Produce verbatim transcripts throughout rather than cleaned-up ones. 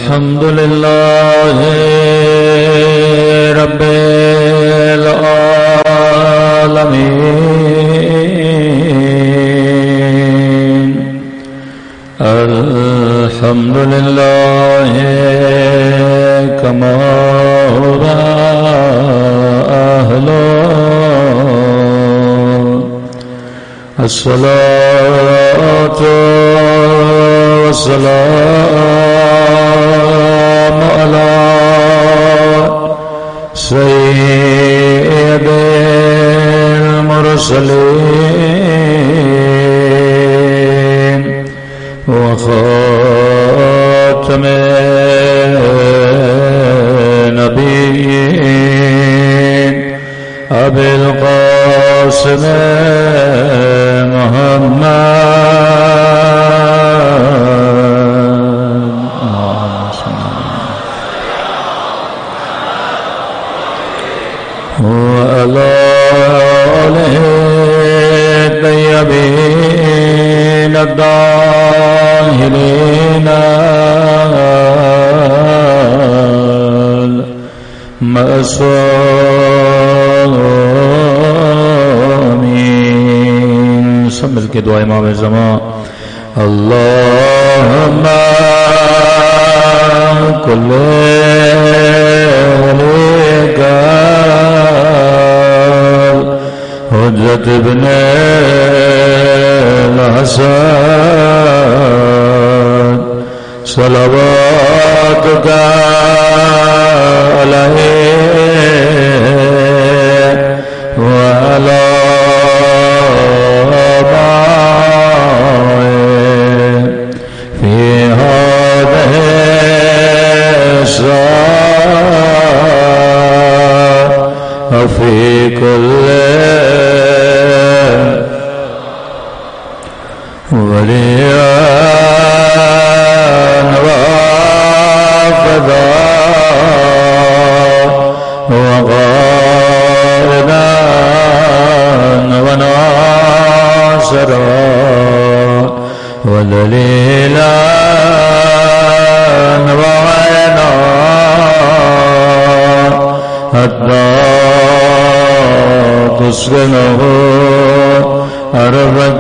الحمد لله رب العالمين الحمد لله كما هو أهله الصلاة والسلام على سيد المرسلين وخاتم النبيين أبي القاسم وعلى آله الطيبين الطاهرين المعصومين. سب مل کے دعا امام زمان. اللهم كل وليك حجت ابن الحسن صلواتك عليه وعلى آبائه في هذه الساعة وفي كل وليان وافذا وغارنا وناصرا ودليلا وعينا حتى تسكنه أرضك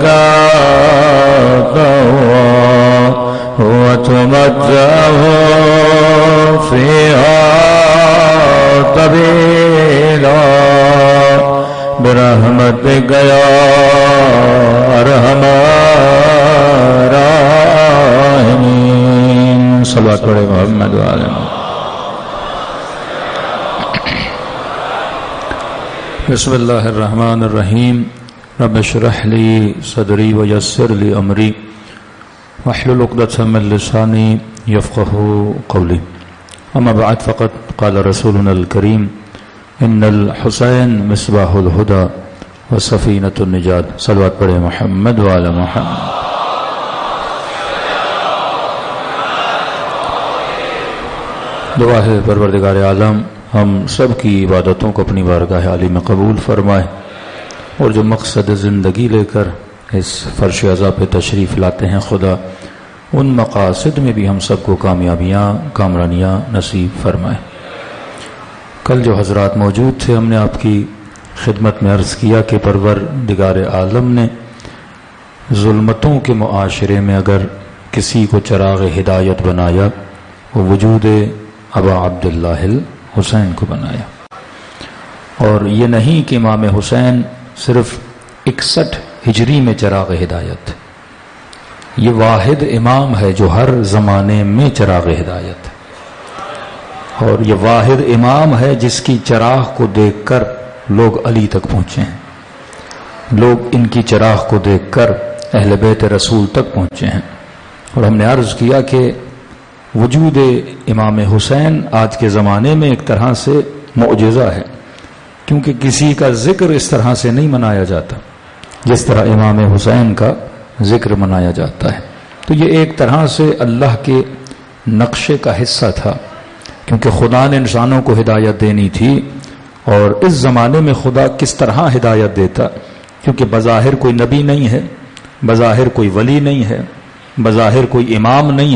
وتمتعه فيها طويلا برحمتك يا أرحم الراحمين. صلوات علی محمد وعلی محمد. بسم اللہ الرحمن الرحیم. رب اشرح لی صدری ویسر لی امری واحلل عقدۃ من لسانی یفقهوا قولی. اما بعد فقد قال رسولنا الکریم ان الحسین مصباح الہدی وسفینۃ النجات. صلوات پڑھے محمد وعلی محمد. دعا ہے پروردگار عالم ہم سب کی عبادتوں کو اپنی بارگاہ عالی میں قبول فرمائے اور جو مقصد زندگی لے کر اس فرش عزا پہ تشریف لاتے ہیں خدا ان مقاصد میں بھی ہم سب کو کامیابیاں کامرانیاں نصیب فرمائے. کل جو حضرات موجود تھے ہم نے آپ کی خدمت میں عرض کیا کہ پروردگار عالم نے ظلمتوں کے معاشرے میں اگر کسی کو چراغ ہدایت بنایا وہ وجود ابا عبداللہ الحسین کو بنایا. اور یہ نہیں کہ امام حسین صرف اکسٹھ ہجری میں چراغ ہدایت، یہ واحد امام ہے جو ہر زمانے میں چراغ ہدایت ہے، اور یہ واحد امام ہے جس کی چراغ کو دیکھ کر لوگ علی تک پہنچے ہیں، لوگ ان کی چراغ کو دیکھ کر اہل بیت رسول تک پہنچے ہیں. اور ہم نے عرض کیا کہ وجود امام حسین آج کے زمانے میں ایک طرح سے معجزہ ہے، کیونکہ کسی کا ذکر اس طرح سے نہیں منایا جاتا جس طرح امام حسین کا ذکر منایا جاتا ہے. تو یہ ایک طرح سے اللہ کے نقشے کا حصہ تھا، کیونکہ خدا نے انسانوں کو ہدایت دینی تھی. اور اس زمانے میں خدا کس طرح ہدایت دیتا، کیونکہ بظاہر کوئی نبی نہیں ہے، بظاہر کوئی ولی نہیں ہے، بظاہر کوئی امام نہیں ہے،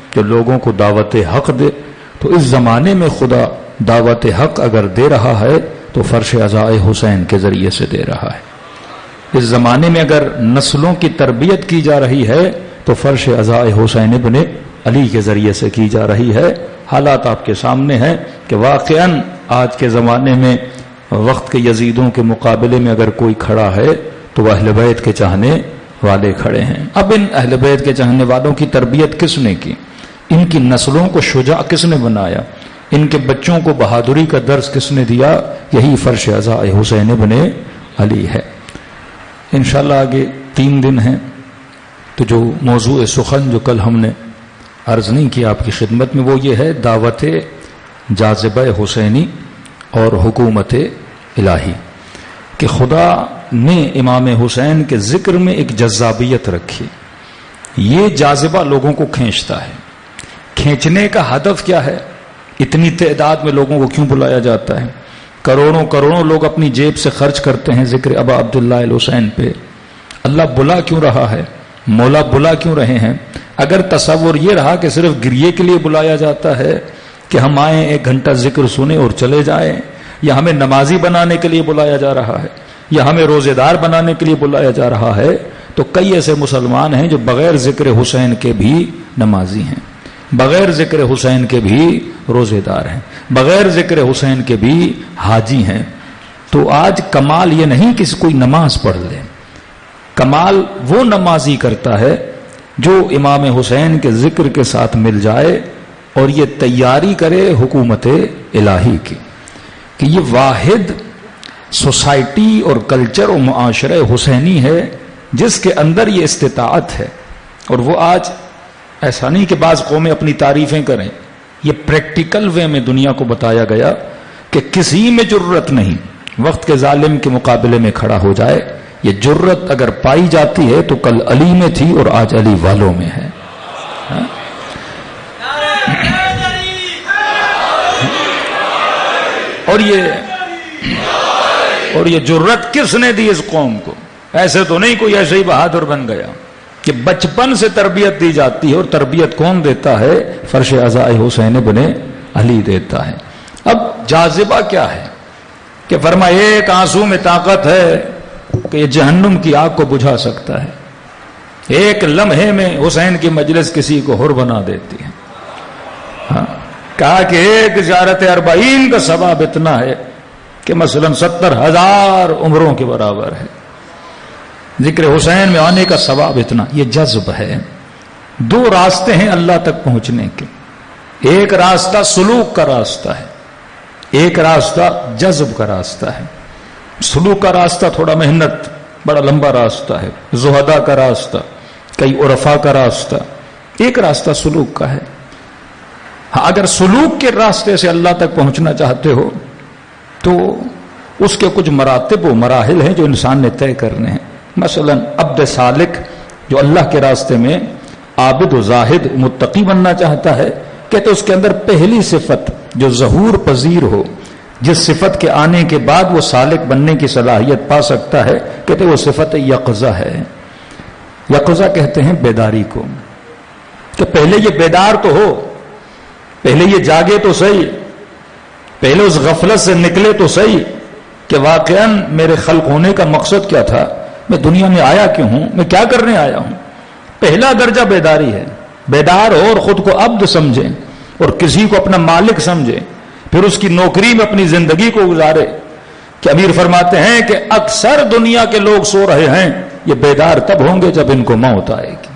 جو لوگوں کو دعوت حق دے. تو اس زمانے میں خدا دعوت حق اگر دے رہا ہے تو فرش عزائے حسین کے ذریعے سے دے رہا ہے. اس زمانے میں اگر نسلوں کی تربیت کی جا رہی ہے تو فرش عزائے حسین ابن علی کے ذریعے سے کی جا رہی ہے. حالات آپ کے سامنے ہیں کہ واقعاً آج کے زمانے میں وقت کے یزیدوں کے مقابلے میں اگر کوئی کھڑا ہے تو وہ اہل بیت کے چاہنے والے کھڑے ہیں. اب ان اہل بیت کے چاہنے والوں کی تربیت کس نے کی؟ ان کی نسلوں کو شجاع کس نے بنایا؟ ان کے بچوں کو بہادری کا درس کس نے دیا؟ یہی فرش عزائے حسین ابن علی ہے. انشاءاللہ آگے تین دن ہیں تو جو موضوع سخن جو کل ہم نے عرض نہیں کیا آپ کی خدمت میں وہ یہ ہے دعوت جاذبہ حسینی اور حکومت الہی، کہ خدا نے امام حسین کے ذکر میں ایک جذابیت رکھی. یہ جاذبہ لوگوں کو کھینچتا ہے. کھینچنے کا ہدف کیا ہے؟ اتنی تعداد میں لوگوں کو کیوں بلایا جاتا ہے؟ کروڑوں کروڑوں لوگ اپنی جیب سے خرچ کرتے ہیں ذکر ابا عبداللہ الحسین پہ. اللہ بلا کیوں رہا ہے؟ مولا بلا کیوں رہے ہیں؟ اگر تصور یہ رہا کہ صرف گریے کے لیے بلایا جاتا ہے کہ ہم آئیں ایک گھنٹہ ذکر سنیں اور چلے جائیں، یا ہمیں نمازی بنانے کے لیے بلایا جا رہا ہے، یا ہمیں روزے دار بنانے کے لیے بلایا جا رہا ہے، تو کئی ایسے مسلمان ہیں جو بغیر ذکر حسین کے بھی نمازی ہیں، بغیر ذکر حسین کے بھی روزے دار ہیں، بغیر ذکر حسین کے بھی حاجی ہیں. تو آج کمال یہ نہیں کہ کوئی نماز پڑھ لے، کمال وہ نمازی کرتا ہے جو امام حسین کے ذکر کے ساتھ مل جائے اور یہ تیاری کرے حکومت الہی کی، کہ یہ واحد سوسائٹی اور کلچر و معاشرہ حسینی ہے جس کے اندر یہ استطاعت ہے. اور وہ آج ایسا نہیں کہ بعض قومیں اپنی تعریفیں کریں، یہ پریکٹیکل وے میں دنیا کو بتایا گیا کہ کسی میں جرت نہیں وقت کے ظالم کے مقابلے میں کھڑا ہو جائے. یہ جرت اگر پائی جاتی ہے تو کل علی میں تھی اور آج علی والوں میں ہے. ہاں؟ اور یہ اور یہ جرت کس نے دی اس قوم کو؟ ایسے تو نہیں کوئی ایسے ہی بہادر بن گیا، کہ بچپن سے تربیت دی جاتی ہے. اور تربیت کون دیتا ہے؟ فرش عزائے حسین ابن علی دیتا ہے. اب جاذبہ کیا ہے کہ فرمایا ایک آنسو میں طاقت ہے کہ یہ جہنم کی آگ کو بجھا سکتا ہے. ایک لمحے میں حسین کی مجلس کسی کو ہر بنا دیتی ہے. ہاں کہا کہ ایک زیارت اربعین کا ثواب اتنا ہے کہ مثلا ستر ہزار عمروں کے برابر ہے. ذکر حسین میں آنے کا ثواب اتنا. یہ جذب ہے. دو راستے ہیں اللہ تک پہنچنے کے. ایک راستہ سلوک کا راستہ ہے، ایک راستہ جذب کا راستہ ہے. سلوک کا راستہ تھوڑا محنت، بڑا لمبا راستہ ہے، زہداء کا راستہ، کئی عرفاء کا راستہ. ایک راستہ سلوک کا ہے. ہاں اگر سلوک کے راستے سے اللہ تک پہنچنا چاہتے ہو تو اس کے کچھ مراتب و مراحل ہیں جو انسان نے طے کرنے ہیں. مثلا عبد سالک جو اللہ کے راستے میں عابد و زاہد متقی بننا چاہتا ہے، کہتے اس کے اندر پہلی صفت جو ظہور پذیر ہو، جس صفت کے آنے کے بعد وہ سالک بننے کی صلاحیت پا سکتا ہے، کہتے وہ صفت یقظہ ہے. یقظہ کہتے ہیں بیداری کو، کہ پہلے یہ بیدار تو ہو، پہلے یہ جاگے تو صحیح، پہلے اس غفلت سے نکلے تو صحیح کہ واقعاً میرے خلق ہونے کا مقصد کیا تھا، میں دنیا میں آیا کیوں ہوں، میں کیا کرنے آیا ہوں. پہلا درجہ بیداری ہے. بیدار ہو اور خود کو عبد سمجھے اور کسی کو اپنا مالک سمجھے، پھر اس کی نوکری میں اپنی زندگی کو گزارے. کہ امیر فرماتے ہیں کہ اکثر دنیا کے لوگ سو رہے ہیں، یہ بیدار تب ہوں گے جب ان کو موت آئے گی.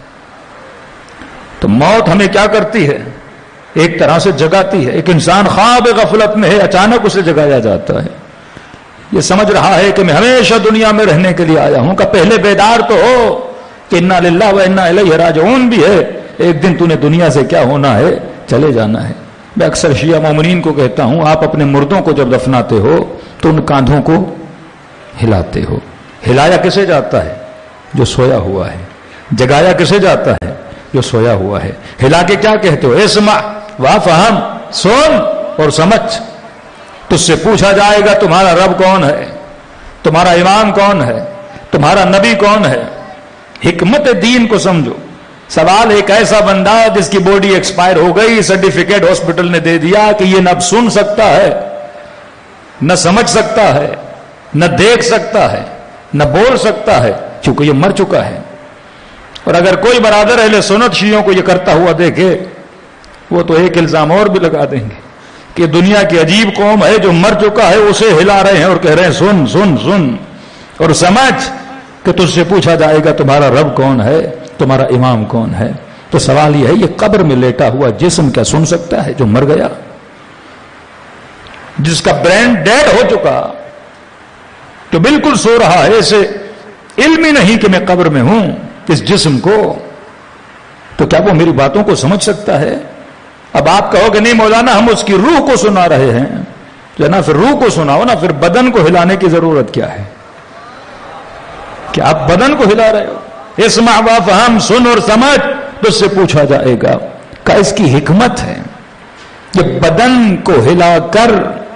تو موت ہمیں کیا کرتی ہے؟ ایک طرح سے جگاتی ہے. ایک انسان خواب غفلت میں ہے، اچانک اسے جگایا جاتا ہے. یہ سمجھ رہا ہے کہ میں ہمیشہ دنیا میں رہنے کے لیے آیا ہوں. کہ پہلے بیدار تو ہو کہ انا للہ و انا الیہ راجعون بھی ہے. ایک دن تو نے دنیا سے کیا ہونا ہے، چلے جانا ہے. میں اکثر شیعہ مومنین کو کہتا ہوں، آپ اپنے مردوں کو جب دفناتے ہو تو ان کاندھوں کو ہلاتے ہو. ہلایا کسے جاتا ہے؟ جو سویا ہوا ہے. جگایا کسے جاتا ہے؟ جو سویا ہوا ہے. ہلا کے کیا کہتے ہو؟ اسمع وافہم، سن اور سمجھ. تجھ سے پوچھا جائے گا تمہارا رب کون ہے، تمہارا امام کون ہے، تمہارا نبی کون ہے. حکمت دین کو سمجھو، سوال ایک ایسا بندہ جس کی باڈی ایکسپائر ہو گئی، سرٹیفکیٹ ہاسپٹل نے دے دیا کہ یہ نہ اب سن سکتا ہے، نہ سمجھ سکتا ہے، نہ دیکھ سکتا ہے، نہ بول سکتا ہے، چونکہ یہ مر چکا ہے۔ اور اگر کوئی برادر اہل سنت شیعوں کو یہ کرتا ہوا دیکھے، وہ تو ایک الزام اور بھی لگا دیں گے کہ دنیا کی عجیب قوم ہے جو مر چکا ہے اسے ہلا رہے ہیں اور کہہ رہے ہیں سن سن سن اور سمجھ کہ تجھ سے پوچھا جائے گا تمہارا رب کون ہے، تمہارا امام کون ہے۔ تو سوال یہ ہے، یہ قبر میں لیٹا ہوا جسم کیا سن سکتا ہے جو مر گیا، جس کا برین ڈیڈ ہو چکا، تو بالکل سو رہا ہے، اسے علم ہی نہیں کہ میں قبر میں ہوں اس جسم کو، تو کیا وہ میری باتوں کو سمجھ سکتا ہے؟ اب آپ کہو کہ نہیں مولانا ہم اس کی روح کو سنا رہے ہیں، جو نا پھر روح کو سناؤ نا، پھر بدن کو ہلانے کی ضرورت کیا ہے؟ کہ آپ بدن کو ہلا رہے ہو۔ اسمع وافہم، سن اور سمجھ، تو اس سے پوچھا جائے گا کہ اس کی حکمت ہے یہ بدن کو ہلا کر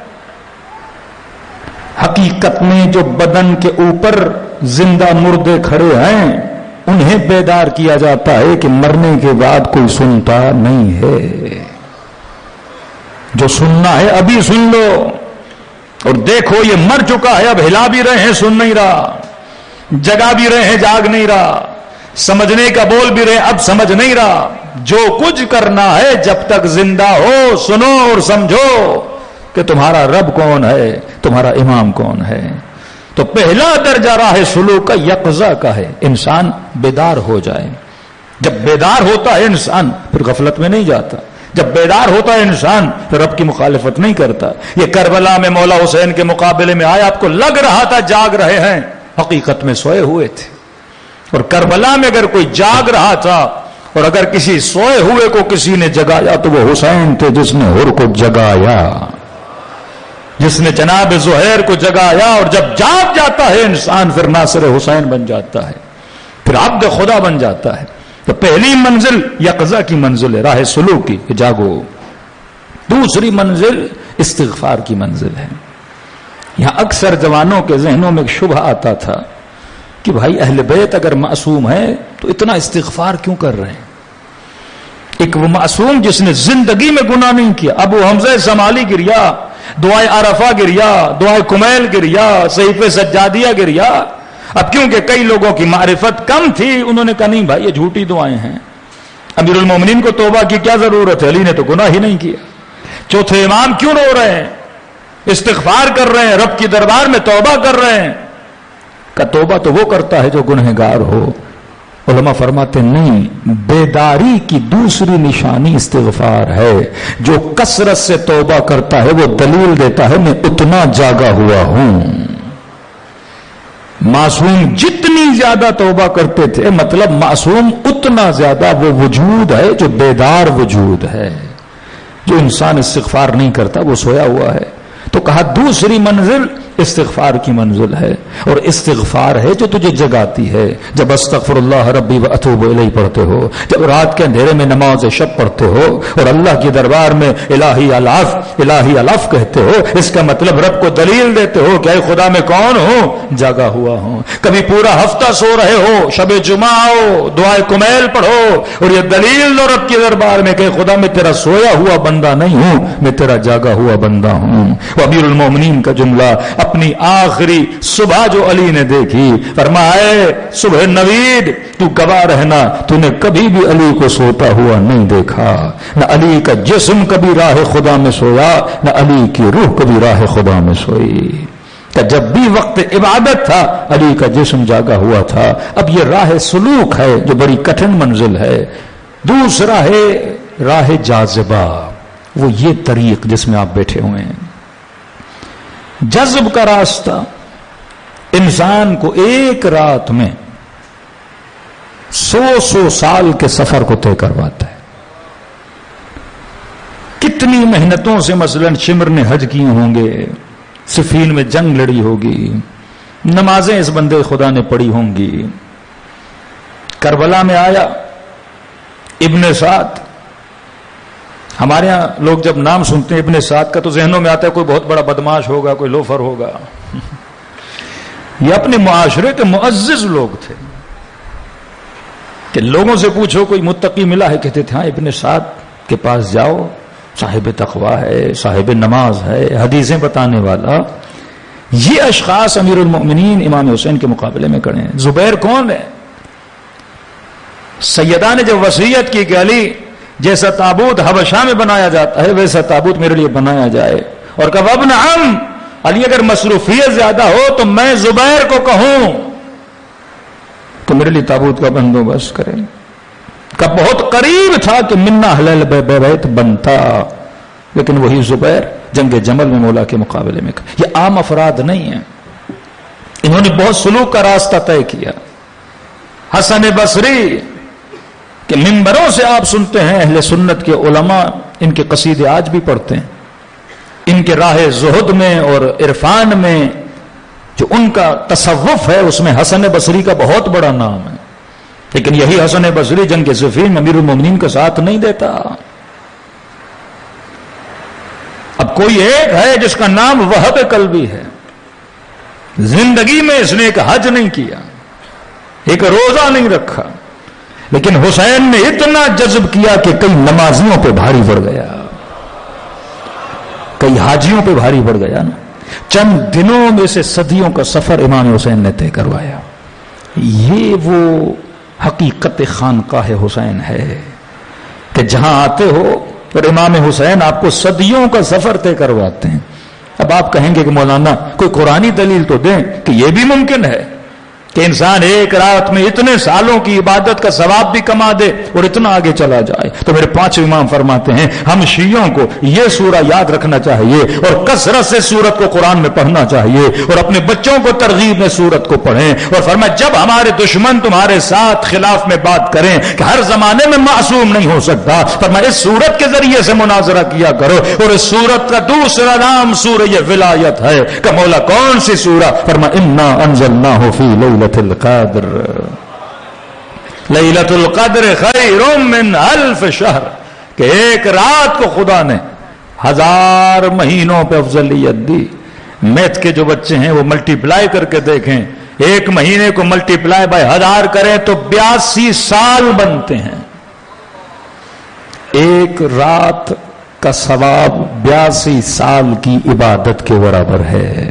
حقیقت میں جو بدن کے اوپر زندہ مردے کھڑے ہیں انہیں بیدار کیا جاتا ہے کہ مرنے کے بعد کوئی سنتا نہیں ہے، جو سننا ہے ابھی سن لو، اور دیکھو یہ مر چکا ہے، اب ہلا بھی رہے ہیں سن نہیں رہا، جگا بھی رہے ہیں جاگ نہیں رہا، سمجھنے کا بول بھی رہے اب سمجھ نہیں رہا۔ جو کچھ کرنا ہے جب تک زندہ ہو سنو اور سمجھو کہ تمہارا رب کون ہے، تمہارا امام کون ہے۔ تو پہلا درجہ راہ سلوک کا یقظہ کا ہے، انسان بیدار ہو جائے۔ جب بیدار ہوتا ہے انسان پھر غفلت میں نہیں جاتا، جب بیدار ہوتا ہے انسان پھر رب کی مخالفت نہیں کرتا۔ یہ کربلا میں مولا حسین کے مقابلے میں آیا، آپ کو لگ رہا تھا جاگ رہے ہیں، حقیقت میں سوئے ہوئے تھے۔ اور کربلا میں اگر کوئی جاگ رہا تھا اور اگر کسی سوئے ہوئے کو کسی نے جگایا تو وہ حسین تھے جس نے حر کو جگایا، جس نے جناب زہیر کو جگایا۔ اور جب جاگ جاتا ہے انسان پھر ناصر حسین بن جاتا ہے، پھر عبد خدا بن جاتا ہے۔ تو پہلی منزل یقظہ کی منزل ہے، راہ سلوک کی، کہ جاگو۔ دوسری منزل استغفار کی منزل ہے۔ یہاں اکثر جوانوں کے ذہنوں میں ایک شبہ آتا تھا کہ بھائی اہل بیت اگر معصوم ہے تو اتنا استغفار کیوں کر رہے ہیں؟ ایک وہ معصوم جس نے زندگی میں گناہ نہیں کیا، ابو حمزہ سمالی گریا، دعائے عرفہ گریا، دعائے کمیل گریا، صحیفہ سجادیہ گریا۔ اب کیونکہ کئی لوگوں کی معرفت کم تھی انہوں نے کہا نہیں بھائی یہ جھوٹی دعائیں ہیں، امیر المومنین کو توبہ کی کیا ضرورت ہے، علی نے تو گناہ ہی نہیں کیا۔ چوتھے امام کیوں رو رہے ہیں، استغفار کر رہے ہیں، رب کی دربار میں توبہ کر رہے ہیں؟ کہ توبہ تو وہ کرتا ہے جو گنہگار ہو۔ علماء فرماتے نہیں، بیداری کی دوسری نشانی استغفار ہے۔ جو کثرت سے توبہ کرتا ہے وہ دلیل دیتا ہے میں اتنا جاگا ہوا ہوں۔ معصوم جتنی زیادہ توبہ کرتے تھے مطلب معصوم اتنا زیادہ وہ وجود ہے جو بیدار وجود ہے۔ جو انسان استغفار نہیں کرتا وہ سویا ہوا ہے۔ تو کہا دوسری منزل استغفار کی منزل ہے، اور استغفار ہے جو تجھے جگاتی ہے۔ جب استغفر اللہ ربی و اتوب الیہ پڑھتے ہو، جب رات کے اندھیرے میں نماز شب پڑھتے ہو اور اللہ کی دربار میں الہی الاف الہی الاف کہتے ہو، اس کا مطلب رب کو دلیل دیتے ہو کہ اے خدا میں کون ہوں، جاگا ہوا ہوں۔ کبھی پورا ہفتہ سو رہے ہو، شب جمعہ آؤ، دعائے کمیل پڑھو اور یہ دلیل دو رب کی دربار میں کہ خدا میں تیرا سویا ہوا بندہ نہیں ہوں، میں تیرا جاگا ہوا بندہ ہوں۔ امیر المومنین کا جملہ اپنی آخری صبح جو علی نے دیکھی، فرمایا صبح نوید تو گواہ رہنا تو نے کبھی بھی علی کو سوتا ہوا نہیں دیکھا، نہ علی کا جسم کبھی راہ خدا میں سویا، نہ علی کی روح کبھی راہ خدا میں سوئی۔ کہ جب بھی وقت عبادت تھا علی کا جسم جاگا ہوا تھا۔ اب یہ راہ سلوک ہے جو بڑی کٹھن منزل ہے۔ دوسرا ہے راہ جاذبہ، وہ یہ طریق جس میں آپ بیٹھے ہوئے ہیں، جذب کا راستہ انسان کو ایک رات میں سو سو سال کے سفر کو طے کرواتا ہے۔ کتنی محنتوں سے مثلا شمر نے حج کیے ہوں گے، صفین میں جنگ لڑی ہوگی، نمازیں اس بندے خدا نے پڑھی ہوں گی۔ کربلا میں آیا ابن سعد، ہمارے یہاں لوگ جب نام سنتے ہیں ابن سعد کا تو ذہنوں میں آتا ہے کوئی بہت بڑا بدماش ہوگا، کوئی لوفر ہوگا۔ یہ اپنے معاشرے کے معزز لوگ تھے، کہ لوگوں سے پوچھو کوئی متقی ملا ہے؟ کہتے تھے ہاں ابن سعد کے پاس جاؤ، صاحب تقوی ہے، صاحب نماز ہے، حدیثیں بتانے والا. یہ اشخاص امیر المؤمنین امام حسین کے مقابلے میں کھڑے ہیں. زبیر کون ہے؟ سیدہ نے جب وصیت کی کہ علی جیسا تابوت حبشہ میں بنایا جاتا ہے ویسا تابوت میرے لیے بنایا جائے، اور کہا ابن عم علی اگر مصروفیت زیادہ ہو تو میں زبیر کو کہوں تو میرے لیے تابوت کا بندوبست کرے. کا بہت قریب تھا کہ منا حلال بیت بنتا، لیکن وہی زبیر جنگ جمل میں مولا کے مقابلے میں. یہ عام افراد نہیں ہیں، انہوں نے بہت سلوک کا راستہ طے کیا. حسن بصری کہ منبروں سے آپ سنتے ہیں اہل سنت کے علماء ان کے قصیدے آج بھی پڑھتے ہیں. ان کے راہ زہد میں اور عرفان میں جو ان کا تصوف ہے اس میں حسن بصری کا بہت بڑا نام ہے. لیکن یہی حسن بصری جنگ صفین امیر المومنین کا ساتھ نہیں دیتا. اب کوئی ایک ہے جس کا نام وہب قلبی ہے، زندگی میں اس نے ایک حج نہیں کیا، ایک روزہ نہیں رکھا، لیکن حسین نے اتنا جذب کیا کہ کئی نمازیوں پہ بھاری پڑ گیا، کئی حاجیوں پہ بھاری پڑ گیا نا. چند دنوں میں سے صدیوں کا سفر امام حسین نے طے کروایا. یہ وہ حقیقت خانقاہ حسین ہے کہ جہاں آتے ہو اور امام حسین آپ کو صدیوں کا سفر طے کرواتے ہیں. اب آپ کہیں گے کہ مولانا کوئی قرآنی دلیل تو دیں کہ یہ بھی ممکن ہے کہ انسان ایک رات میں اتنے سالوں کی عبادت کا ثواب بھی کما دے اور اتنا آگے چلا جائے. تو میرے پانچ امام فرماتے ہیں ہم شیعوں کو یہ سورہ یاد رکھنا چاہیے اور کثرت سے سورت کو قرآن میں پڑھنا چاہیے اور اپنے بچوں کو ترغیب میں سورت کو پڑھیں. اور فرمایا جب ہمارے دشمن تمہارے ساتھ خلاف میں بات کریں کہ ہر زمانے میں معصوم نہیں ہو سکتا، فرمایا اس سورت کے ذریعے سے مناظرہ کیا کرو. اور اس سورت کا دوسرا نام سورہ ولایت ہے کہ مولا کون سی سورہ؟ فرمایا انا انزلناہ فی لیلۃ القدر، لیلۃ القدر خیر من الف شہر، کہ ایک رات کو خدا نے ہزار مہینوں پہ افضلیت دی. میتھ کے جو بچے ہیں وہ ملٹی پلائی کر کے دیکھیں، ایک مہینے کو ملٹی پلائی بائی ہزار کریں تو بیاسی سال بنتے ہیں. ایک رات کا ثواب بیاسی سال کی عبادت کے برابر ہے.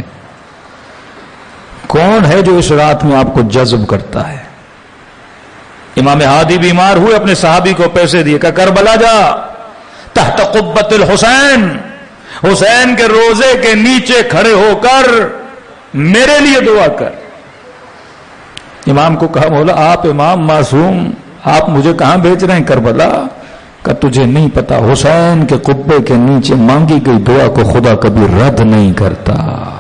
کون ہے جو اس رات میں آپ کو جذب کرتا ہے؟ امام ہادی بیمار ہوئے، اپنے صحابی کو پیسے دیے کہ کربلا جا تحت قبۃ الحسین، حسین کے روزے کے نیچے کھڑے ہو کر میرے لیے دعا کر. امام کو کہا مولا آپ امام معصوم، آپ مجھے کہاں بھیج رہے ہیں کربلا؟ کہ تجھے نہیں پتا حسین کے قبے کے نیچے مانگی گئی دعا کو خدا کبھی رد نہیں کرتا.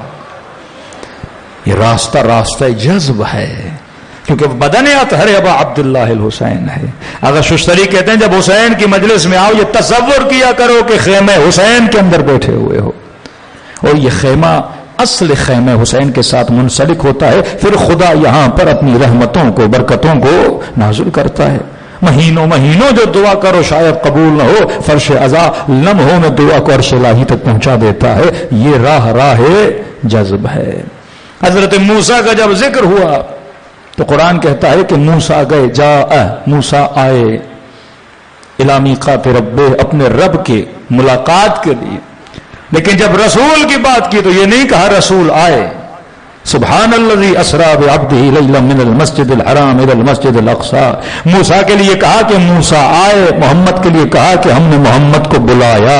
یہ راستہ راستہ جذب ہے، کیونکہ بدن اطہر ابا عبداللہ الحسین ہے. اگر ششتری کہتے ہیں جب حسین کی مجلس میں آؤ یہ تصور کیا کرو کہ خیمہ حسین کے اندر بیٹھے ہوئے ہو، اور یہ خیمہ اصل خیمہ حسین کے ساتھ منسلک ہوتا ہے، پھر خدا یہاں پر اپنی رحمتوں کو برکتوں کو نازل کرتا ہے. مہینوں مہینوں جو دعا کرو شاید قبول نہ ہو، فرش عزا لمحوں میں دعا کو عرش الہی تک پہنچا دیتا ہے. یہ راہ راہ جذب ہے. حضرت موسیٰ کا جب ذکر ہوا تو قرآن کہتا ہے کہ موسیٰ گئے، جاء موسیٰ آئے الی میقات ربہ، اپنے رب کے ملاقات کے لیے. لیکن جب رسول کی بات کی تو یہ نہیں کہا رسول آئے. سبحان الذی اسریٰ بعبدہ لیلا من المسجد الحرام الی المسجد الاقصی. موسیٰ کے لیے کہا کہ موسیٰ آئے، محمد کے لیے کہا کہ ہم نے محمد کو بلایا.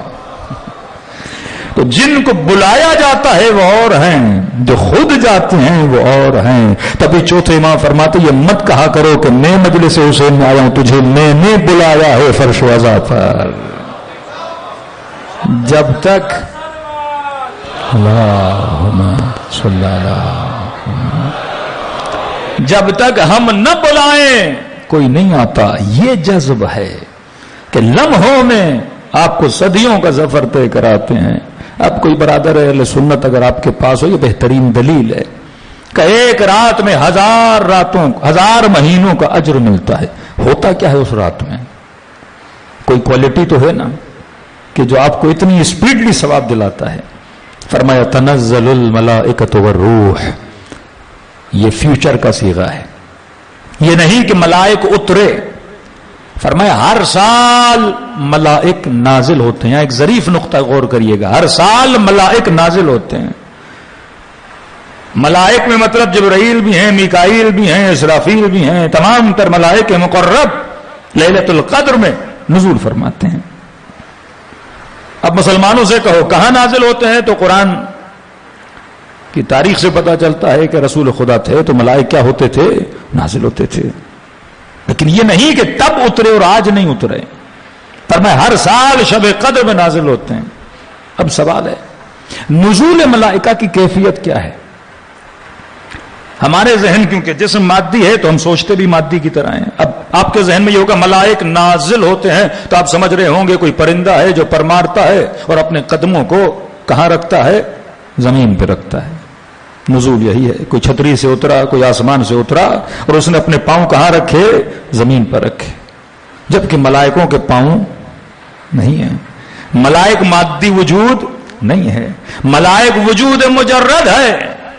تو جن کو بلایا جاتا ہے وہ اور ہیں، جو خود جاتے ہیں وہ اور ہیں. تبھی چوتھے امام فرماتے یہ مت کہا کرو کہ میں مجلس حسین میں آیا ہوں، تجھے میں نے بلایا ہے فرش و عزا پر. جب تک اللہم صلی اللہ جب تک ہم نہ بلائیں کوئی نہیں آتا. یہ جذب ہے کہ لمحوں میں آپ کو صدیوں کا سفر طے کراتے ہیں. اب کوئی برادر اہل سنت اگر آپ کے پاس ہو، یہ بہترین دلیل ہے کہ ایک رات میں ہزار راتوں ہزار مہینوں کا اجر ملتا ہے. ہوتا کیا ہے اس رات میں؟ کوئی کوالٹی تو ہے نا کہ جو آپ کو اتنی اسپیڈلی ثواب دلاتا ہے. فرمایا تنزل الملائکۃ والروح، یہ فیوچر کا صیغہ ہے. یہ نہیں کہ ملائک اترے، فرمایا ہر سال ملائک نازل ہوتے ہیں. ایک ظریف نقطہ غور کریے گا، ہر سال ملائک نازل ہوتے ہیں. ملائک میں مطلب جبرائیل بھی ہیں، میکائیل بھی ہیں، اسرافیل بھی ہیں، تمام تر ملائک مقرب لیلۃ القدر میں نزول فرماتے ہیں. اب مسلمانوں سے کہو کہاں نازل ہوتے ہیں، تو قرآن کی تاریخ سے پتا چلتا ہے کہ رسول خدا تھے تو ملائک کیا ہوتے تھے، نازل ہوتے تھے. لیکن یہ نہیں کہ تب اترے اور آج نہیں اترے، فرمایا ہر سال شب قدر میں نازل ہوتے ہیں. اب سوال ہے نزول ملائکہ کی کیفیت کیا ہے؟ ہمارے ذہن کیونکہ جسم مادی ہے تو ہم سوچتے بھی مادی کی طرح ہیں. اب آپ کے ذہن میں یہ ہوگا ملائک نازل ہوتے ہیں تو آپ سمجھ رہے ہوں گے کوئی پرندہ ہے جو پر مارتا ہے اور اپنے قدموں کو کہاں رکھتا ہے، زمین پہ رکھتا ہے. نزول یہی ہے، کوئی چھتری سے اترا، کوئی آسمان سے اترا اور اس نے اپنے پاؤں کہاں رکھے، زمین پر رکھے. جبکہ ملائکوں کے پاؤں نہیں ہیں. ملائک مادی وجود نہیں ہے، ملائک وجود مجرد ہے.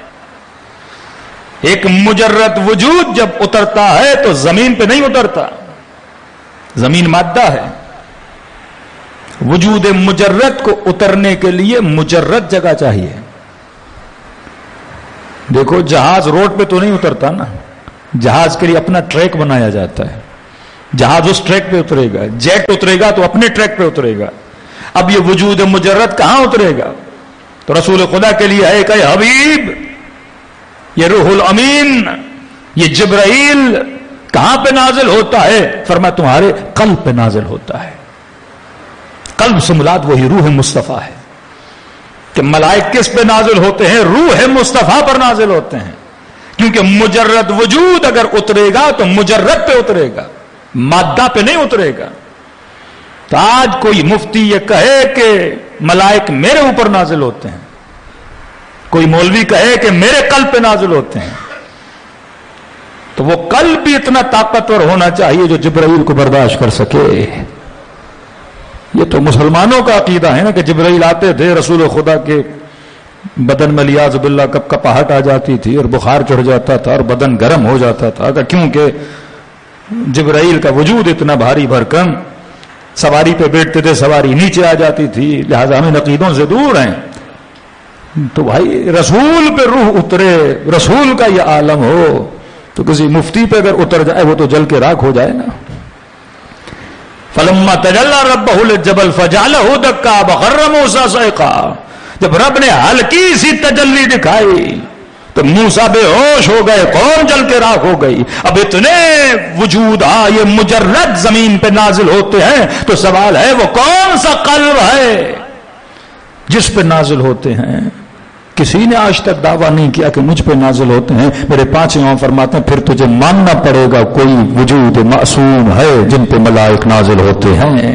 ایک مجرد وجود جب اترتا ہے تو زمین پہ نہیں اترتا، زمین مادہ ہے. وجود مجرد کو اترنے کے لیے مجرد جگہ چاہیے. دیکھو جہاز روڈ پہ تو نہیں اترتا نا، جہاز کے لیے اپنا ٹریک بنایا جاتا ہے، جہاز اس ٹریک پہ اترے گا. جیٹ اترے گا تو اپنے ٹریک پہ اترے گا. اب یہ وجود مجرد کہاں اترے گا؟ تو رسول خدا کے لیے ہے کہ حبیب، یہ روح الامین، یہ جبرائیل کہاں پہ نازل ہوتا ہے؟ فرمایا تمہارے قلب پہ نازل ہوتا ہے. قلب سے مراد وہی روح مصطفیٰ ہے. کہ ملائک کس پہ نازل ہوتے ہیں؟ روح مصطفیٰ پر نازل ہوتے ہیں. کیونکہ مجرد وجود اگر اترے گا تو مجرد پہ اترے گا، مادہ پہ نہیں اترے گا. تو آج کوئی مفتی یہ کہے کہ ملائک میرے اوپر نازل ہوتے ہیں، کوئی مولوی کہے کہ میرے قلب پہ نازل ہوتے ہیں، تو وہ قلب بھی اتنا طاقتور ہونا چاہیے جو جبرائیل کو برداشت کر سکے. یہ تو مسلمانوں کا عقیدہ ہے نا کہ جبرائیل آتے تھے، رسول خدا کے بدن میں لیاذ باللہ کب کپاہٹ آ جاتی تھی اور بخار چڑھ جاتا تھا اور بدن گرم ہو جاتا تھا، کیونکہ جبرائیل کا وجود اتنا بھاری بھرکم، سواری پہ بیٹھتے تھے سواری نیچے آ جاتی تھی، لہذا ہم ان عقیدوں سے دور ہیں. تو بھائی رسول پہ روح اترے، رسول کا یہ عالم ہو، تو کسی مفتی پہ اگر اتر جائے وہ تو جل کے راکھ ہو جائے نا. فلما تجلی ربہ للجبل فجعلہ دکا وخر موسیٰ صعقا، جب رب نے ہلکی سی تجلی دکھائی تو موسیٰ بے ہوش ہو گئے، قوم جل کے راکھ ہو گئی. اب اتنے وجود ہاں یہ مجرد زمین پہ نازل ہوتے ہیں، تو سوال ہے وہ کون سا قلب ہے جس پہ نازل ہوتے ہیں؟ کسی نے آج تک دعویٰ نہیں کیا کہ مجھ پہ نازل ہوتے ہیں. میرے پانچ امام فرماتے ہیں پھر تجھے ماننا پڑے گا کوئی وجود معصوم ہے جن پہ ملائک نازل ہوتے ہیں،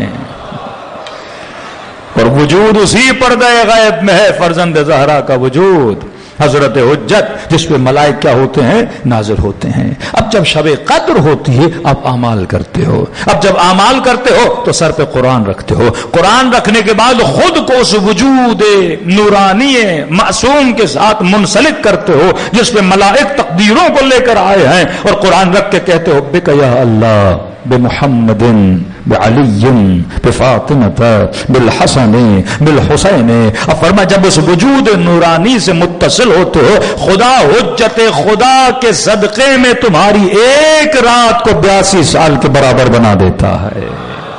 اور وجود اسی پردہ غیب میں ہے، فرزند زہرا کا وجود، حضرت حجت، جس پہ ملائک کیا ہوتے ہیں، نازل ہوتے ہیں. اب جب شب قدر ہوتی ہے آپ اعمال کرتے ہو، اب جب اعمال کرتے ہو تو سر پہ قرآن رکھتے ہو. قرآن رکھنے کے بعد خود کو اس وجود نورانی معصوم کے ساتھ منسلک کرتے ہو جس پہ ملائک تقدیروں کو لے کر آئے ہیں، اور قرآن رکھ کے کہتے ہو بک یا اللہ بمحمد بعلی بفاطمۃ بالحسن بالحسین. اب فرما جب اس وجود نورانی سے متصل ہوتے ہو، خدا حجت خدا کے صدقے میں تمہاری ایک رات کو بیاسی سال کے برابر بنا دیتا ہے.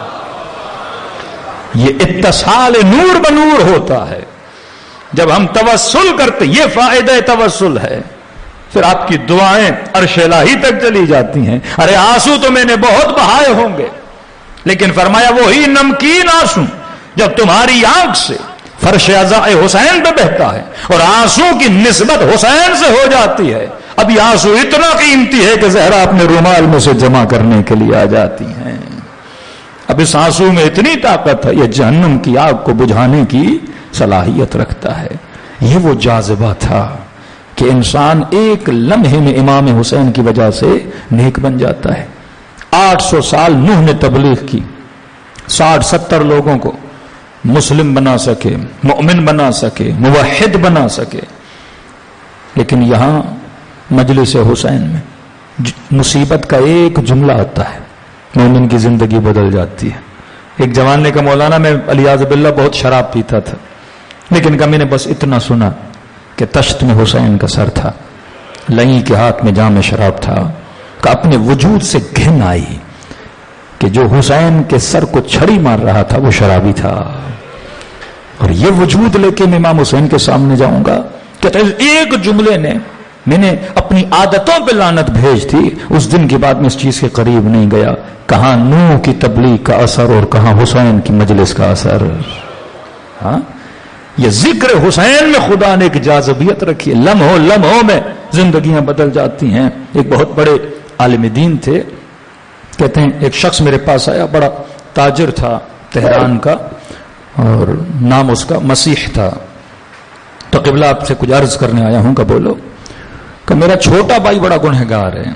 یہ اتصال نور بنور ہوتا ہے جب ہم توسل کرتے. یہ فائدہ توسل ہے. پھر آپ کی دعائیں عرش الہی تک چلی جاتی ہیں. ارے آنسو تو میں نے بہت بہائے ہوں گے، لیکن فرمایا وہی نمکین آنسو جب تمہاری آنکھ سے فرش عزاء حسین پہ بہتا ہے اور آنسو کی نسبت حسین سے ہو جاتی ہے. اب یہ آنسو اتنا قیمتی ہے کہ زہرا اپنے رومال میں سے جمع کرنے کے لیے آ جاتی ہیں. اب اس آنسو میں اتنی طاقت ہے، یہ جہنم کی آگ کو بجھانے کی صلاحیت رکھتا ہے. یہ وہ جاذبہ تھا کہ انسان ایک لمحے میں امام حسین کی وجہ سے نیک بن جاتا ہے. آٹھ سو سال نوح نے تبلیغ کی، ساٹھ ستر لوگوں کو مسلم بنا سکے، مؤمن بنا سکے، موحد بنا سکے، لیکن یہاں مجلس حسین میں مصیبت کا ایک جملہ آتا ہے مومن کی زندگی بدل جاتی ہے. ایک جوان نے کہا مولانا میں علیاذ باللہ بہت شراب پیتا تھا، لیکن کبھی نے بس اتنا سنا کہ تشت میں حسین کا سر تھا، لئی کے ہاتھ میں جام شراب تھا، کہ اپنے وجود سے گھن آئی کہ جو حسین کے سر کو چھڑی مار رہا تھا وہ شرابی تھا، اور یہ وجود لے کے میں امام حسین کے سامنے جاؤں گا. کہتے ایک جملے نے میں نے اپنی عادتوں پہ لعنت بھیج دی. اس دن کے بعد میں اس چیز کے قریب نہیں گیا. کہاں نوح کی تبلیغ کا اثر اور کہاں حسین کی مجلس کا اثر. ہاں یہ ذکر حسین میں خدا نے ایک جاذبیت رکھی ہے، لمحوں لمحوں میں زندگیاں بدل جاتی ہیں. ایک بہت بڑے عالم دین تھے، کہتے ہیں ایک شخص میرے پاس آیا، بڑا تاجر تھا تہران کا، اور نام اس کا مسیح تھا. تو قبلہ آپ سے کچھ عرض کرنے آیا ہوں. کہ بولو. کہ میرا چھوٹا بھائی بڑا گنہگار ہے،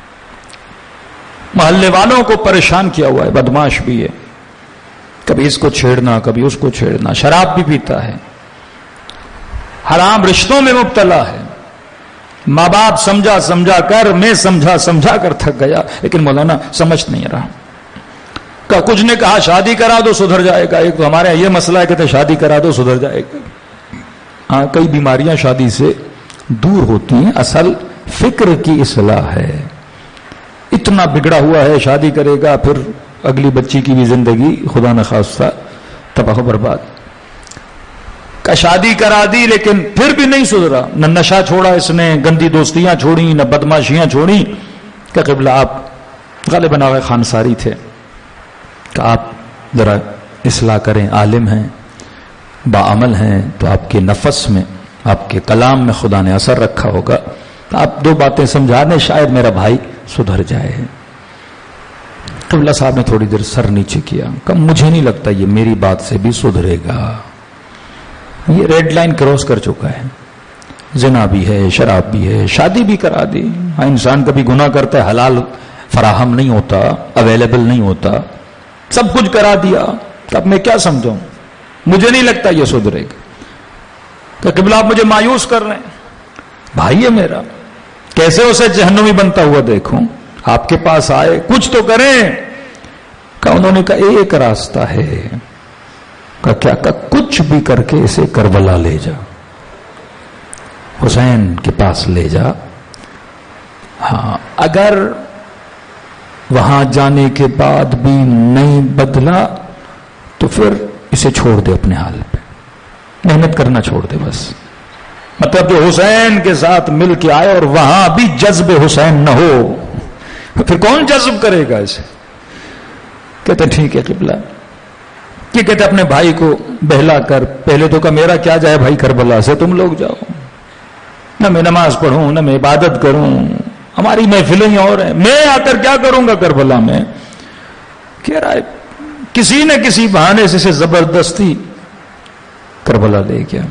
محلے والوں کو پریشان کیا ہوا ہے، بدماش بھی ہے، کبھی اس کو چھیڑنا کبھی اس کو چھیڑنا، شراب بھی پیتا ہے، حرام رشتوں میں مبتلا ہے. ماں باپ سمجھا سمجھا کر، میں سمجھا سمجھا کر تھک گیا، لیکن مولانا سمجھ نہیں رہا. کہ کچھ نے کہا شادی کرا دو سدھر جائے گا. ایک تو ہمارے یہاں یہ مسئلہ ہے کہ شادی کرا دو سدھر جائے گا. ہاں کئی بیماریاں شادی سے دور ہوتی ہیں، اصل فکر کی اصلاح ہے. اتنا بگڑا ہوا ہے، شادی کرے گا پھر اگلی بچی کی بھی زندگی خدا نخواستہ تباہ و برباد. کا شادی کرا دی لیکن پھر بھی نہیں سدھرا، نہ نشہ چھوڑا اس نے، گندی دوستیاں چھوڑی، نہ بدماشیاں چھوڑی. کہ قبلہ آپ غالباً آغا خانساری تھے، کہ آپ ذرا اصلاح کریں، عالم ہیں باعمل ہیں، تو آپ کے نفس میں آپ کے کلام میں خدا نے اثر رکھا ہوگا، تو آپ دو باتیں سمجھا دیں، شاید میرا بھائی سدھر جائے. قبلہ صاحب نے تھوڑی دیر سر نیچے کیا، کہ مجھے نہیں لگتا یہ میری بات سے بھی سدھرے گا، یہ ریڈ لائن کراس کر چکا ہے، زنا بھی ہے، شراب بھی ہے، شادی بھی کرا دی. ہاں انسان کبھی گناہ کرتا ہے، حلال فراہم نہیں ہوتا، اویلیبل نہیں ہوتا، سب کچھ کرا دیا، تو اب میں کیا سمجھوں، مجھے نہیں لگتا یہ سدھرے گا. کہ قبلہ آپ مجھے مایوس کر رہے ہیں، بھائی ہے میرا، کیسے اسے جہنمی بنتا ہوا دیکھوں، آپ کے پاس آئے کچھ تو کریں. کہ انہوں نے کہا ایک راستہ ہے. کہ کیا کہ کچھ بھی کر کے اسے کربلا لے جا، حسین کے پاس لے جا. ہاں اگر وہاں جانے کے بعد بھی نہیں بدلا تو پھر اسے چھوڑ دے اپنے حال پہ، محنت کرنا چھوڑ دے بس. مطلب جو حسین کے ساتھ مل کے آئے اور وہاں بھی جذب حسین نہ ہو، پھر کون جذب کرے گا اسے. کہتے ٹھیک ہے قبلہ. یہ کہتے اپنے بھائی کو بہلا کر، پہلے تو کہا میرا کیا جائے بھائی کربلا سے، تم لوگ جاؤ، نہ میں نماز پڑھوں نہ میں عبادت کروں، ہماری محفلیں اور ہیں، میں آ کر کیا کروں گا کربلا میں. کہہ رہا ہے کسی نہ کسی بہانے سے اسے زبردستی کربلا لے گیا.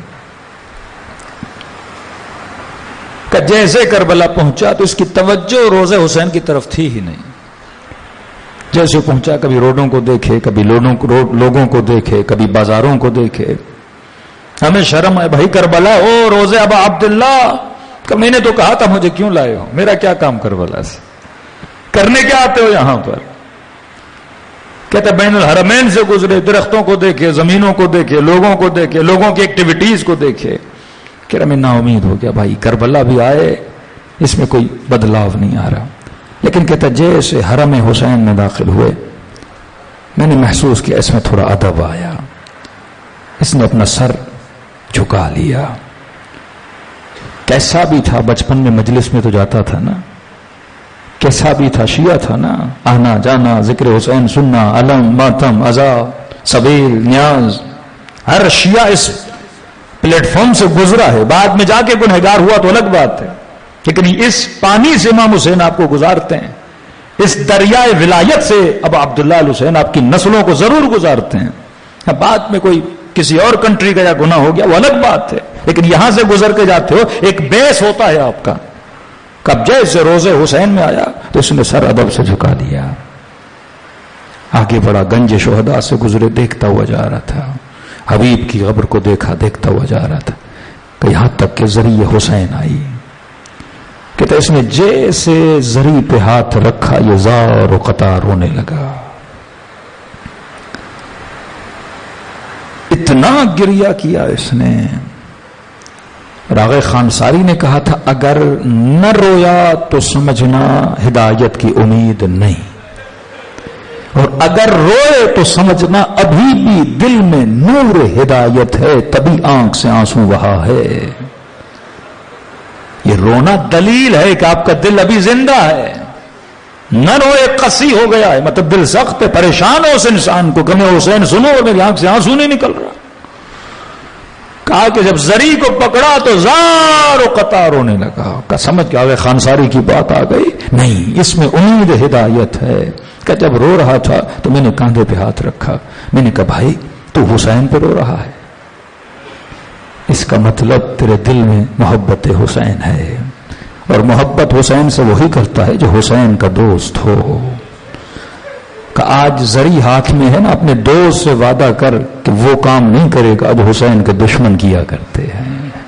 کہ جیسے کربلا پہنچا تو اس کی توجہ روضہ حسین کی طرف تھی ہی نہیں. جیسے پہنچا کبھی روڈوں کو دیکھے، کبھی لوگوں کو لوگوں کو دیکھے، کبھی بازاروں کو دیکھے. ہمیں شرم ہے بھائی، کربلا او روزے ابا عبداللہ، کہ میں نے تو کہا تھا مجھے کیوں لائے ہو، میرا کیا کام کربلا سے، کرنے کیا آتے ہو یہاں پر. کہتے بین الحرمین سے گزرے، درختوں کو دیکھے، زمینوں کو دیکھے، لوگوں کو دیکھے، لوگوں کی ایکٹیویٹیز کو دیکھے. کہہ رہا میں نا امید ہو گیا بھائی، کربلا بھی آئے اس میں کوئی بدلاؤ نہیں آ رہا. لیکن کہتا جیسے حرم حسین میں داخل ہوئے میں نے محسوس کیا اس میں تھوڑا ادب آیا، اس نے اپنا سر جھکا لیا. کیسا بھی تھا بچپن میں مجلس میں تو جاتا تھا نا، کیسا بھی تھا شیعہ تھا نا، آنا جانا، ذکر حسین سننا، علم ماتم عزا سبیل نیاز، ہر شیعہ اس پلیٹ فارم سے گزرا ہے. بعد میں جا کے گنہگار ہوا تو الگ بات ہے، لیکن اس پانی سے امام حسین آپ کو گزارتے ہیں، اس دریائے ولایت سے اب عبداللہ الحسین آپ کی نسلوں کو ضرور گزارتے ہیں. بعد میں کوئی کسی اور کنٹری کا یا گناہ ہو گیا وہ الگ بات ہے، لیکن یہاں سے گزر کے جاتے ہو، ایک بیس ہوتا ہے آپ کا. کب جیسے روزے حسین میں آیا تو اس نے سر ادب سے جھکا دیا، آگے بڑا، گنج شہداء سے گزرے، دیکھتا ہوا جا رہا تھا، حبیب کی قبر کو دیکھا، دیکھتا ہوا جا رہا تھا، کہ یہاں تک کہ ذریعہ حسین آئی. کہتا اس نے جیسے زری پہ ہاتھ رکھا یہ زار و قطار رونے لگا. اتنا گریہ کیا اس نے. راغب خانساری نے کہا تھا اگر نہ رویا تو سمجھنا ہدایت کی امید نہیں، اور اگر روئے تو سمجھنا ابھی بھی دل میں نور ہدایت ہے، تبھی آنکھ سے آنسو بہا ہے. یہ رونا دلیل ہے کہ آپ کا دل ابھی زندہ ہے. نہ روئے قسی ہو گیا ہے، مطلب دل سخت ہے، پریشان ہو اس انسان کو کہ میں حسین سنو اور میری آنکھ سے آنسو نہیں نکل رہا. کہا کہ جب زری کو پکڑا تو زار و قطار ہونے لگا. کہ سمجھ کے آگے خانساری کی بات آ گئی، نہیں اس میں امید ہدایت ہے. کہ جب رو رہا تھا تو میں نے کاندھے پہ ہاتھ رکھا، میں نے کہا بھائی تو حسین پہ رو رہا ہے، اس کا مطلب تیرے دل میں محبت حسین ہے، اور محبت حسین سے وہی کرتا ہے جو حسین کا دوست ہو. کہ آج زری ہاتھ میں ہے نا، اپنے دوست سے وعدہ کر کہ وہ کام نہیں کرے گا جو حسین کے دشمن کیا کرتے ہیں.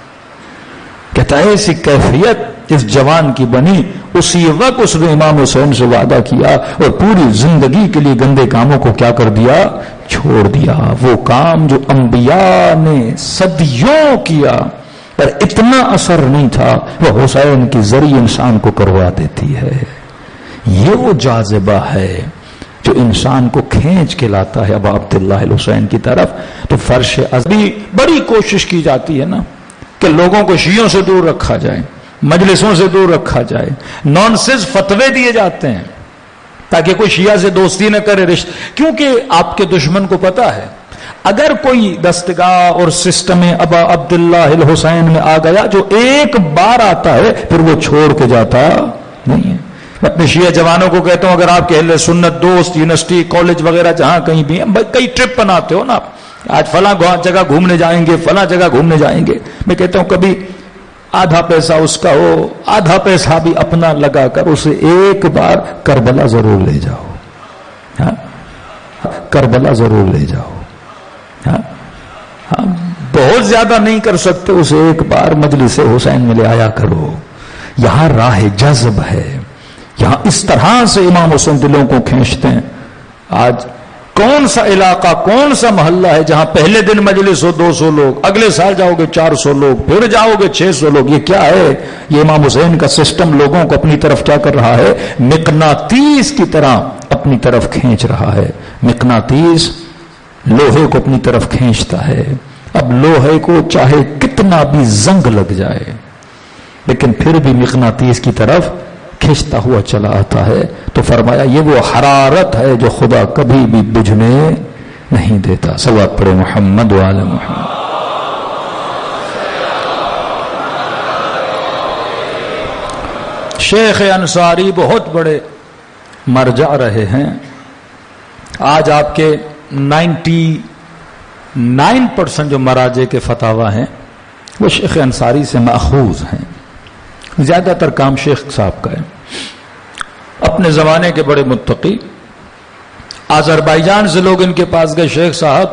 کہتا ہے ایسی کیفیت جس جوان کی بنی، اسی وقت اس نے امام حسین سے وعدہ کیا اور پوری زندگی کے لیے گندے کاموں کو کیا کر دیا، چھوڑ دیا. وہ کام جو انبیاء نے صدیوں کیا پر اتنا اثر نہیں تھا، وہ حسین کی ذریعے انسان کو کروا دیتی ہے. یہ وہ جاذبہ ہے جو انسان کو کھینچ کے لاتا ہے ابا عبداللہ الحسین کی طرف. تو فرش ازلی بڑی کوشش کی جاتی ہے نا کہ لوگوں کو شیعوں سے دور رکھا جائے، مجلسوں سے دور رکھا جائے، نانسنس فتوے دیے جاتے ہیں تاکہ کوئی شیعہ سے دوستی نہ کرے رشتہ. کیونکہ آپ کے دشمن کو پتا ہے اگر کوئی دستگاہ اور سسٹم ابا عبداللہ الحسین میں آ گیا جو ایک بار آتا ہے پھر وہ چھوڑ کے جاتا نہیں ہے. اپنے شیعہ جوانوں کو کہتا ہوں اگر آپ کے اہل سنت دوست یونیورسٹی کالج وغیرہ جہاں کہیں بھی ہیں، کئی ٹرپ بناتے ہو نا، آج فلاں جگہ گھومنے جائیں گے، فلاں جگہ گھومنے جائیں گے، میں کہتا ہوں کبھی آدھا پیسہ اس کا ہو، آدھا پیسہ بھی اپنا لگا کر اسے ایک بار کربلا ضرور لے جاؤ. ہاں کربلا ضرور لے جاؤ. ہاں ہاں بہت زیادہ نہیں کر سکتے، اسے ایک بار مجلس حسین میں لے آیا کرو. یہاں راہ جذب ہے، یہاں اس طرح سے امام حسین دلوں کو کھینچتے ہیں. آج کون سا علاقہ، کون سا محلہ ہے جہاں پہلے دن مجلس ہو دو سو لوگ، اگلے سال جاؤ گے چار سو لوگ، پھر جاؤ گے چھ سو لوگ؟ یہ کیا ہے؟ یہ امام حسین کا سسٹم لوگوں کو اپنی طرف کیا کر رہا ہے؟ مقناطیس کی طرح اپنی طرف کھینچ رہا ہے. مقناطیس لوہے کو اپنی طرف کھینچتا ہے. اب لوہے کو چاہے کتنا بھی زنگ لگ جائے لیکن پھر بھی مقناطیس کی طرف کھینچتا ہوا چلا آتا ہے. تو فرمایا یہ وہ حرارت ہے جو خدا کبھی بھی بجھنے نہیں دیتا. صلوات پڑھے محمد وعلی محمد. شیخ انصاری بہت بڑے مرجع رہے ہیں. آج آپ کے نائنٹی نائن پرسنٹ جو مراجع کے فتاوی ہیں وہ شیخ انصاری سے ماخوذ ہیں. زیادہ تر کام شیخ صاحب کا ہے. اپنے زمانے کے بڑے متقی آذربائیجان سے لوگ ان کے پاس گئے، شیخ صاحب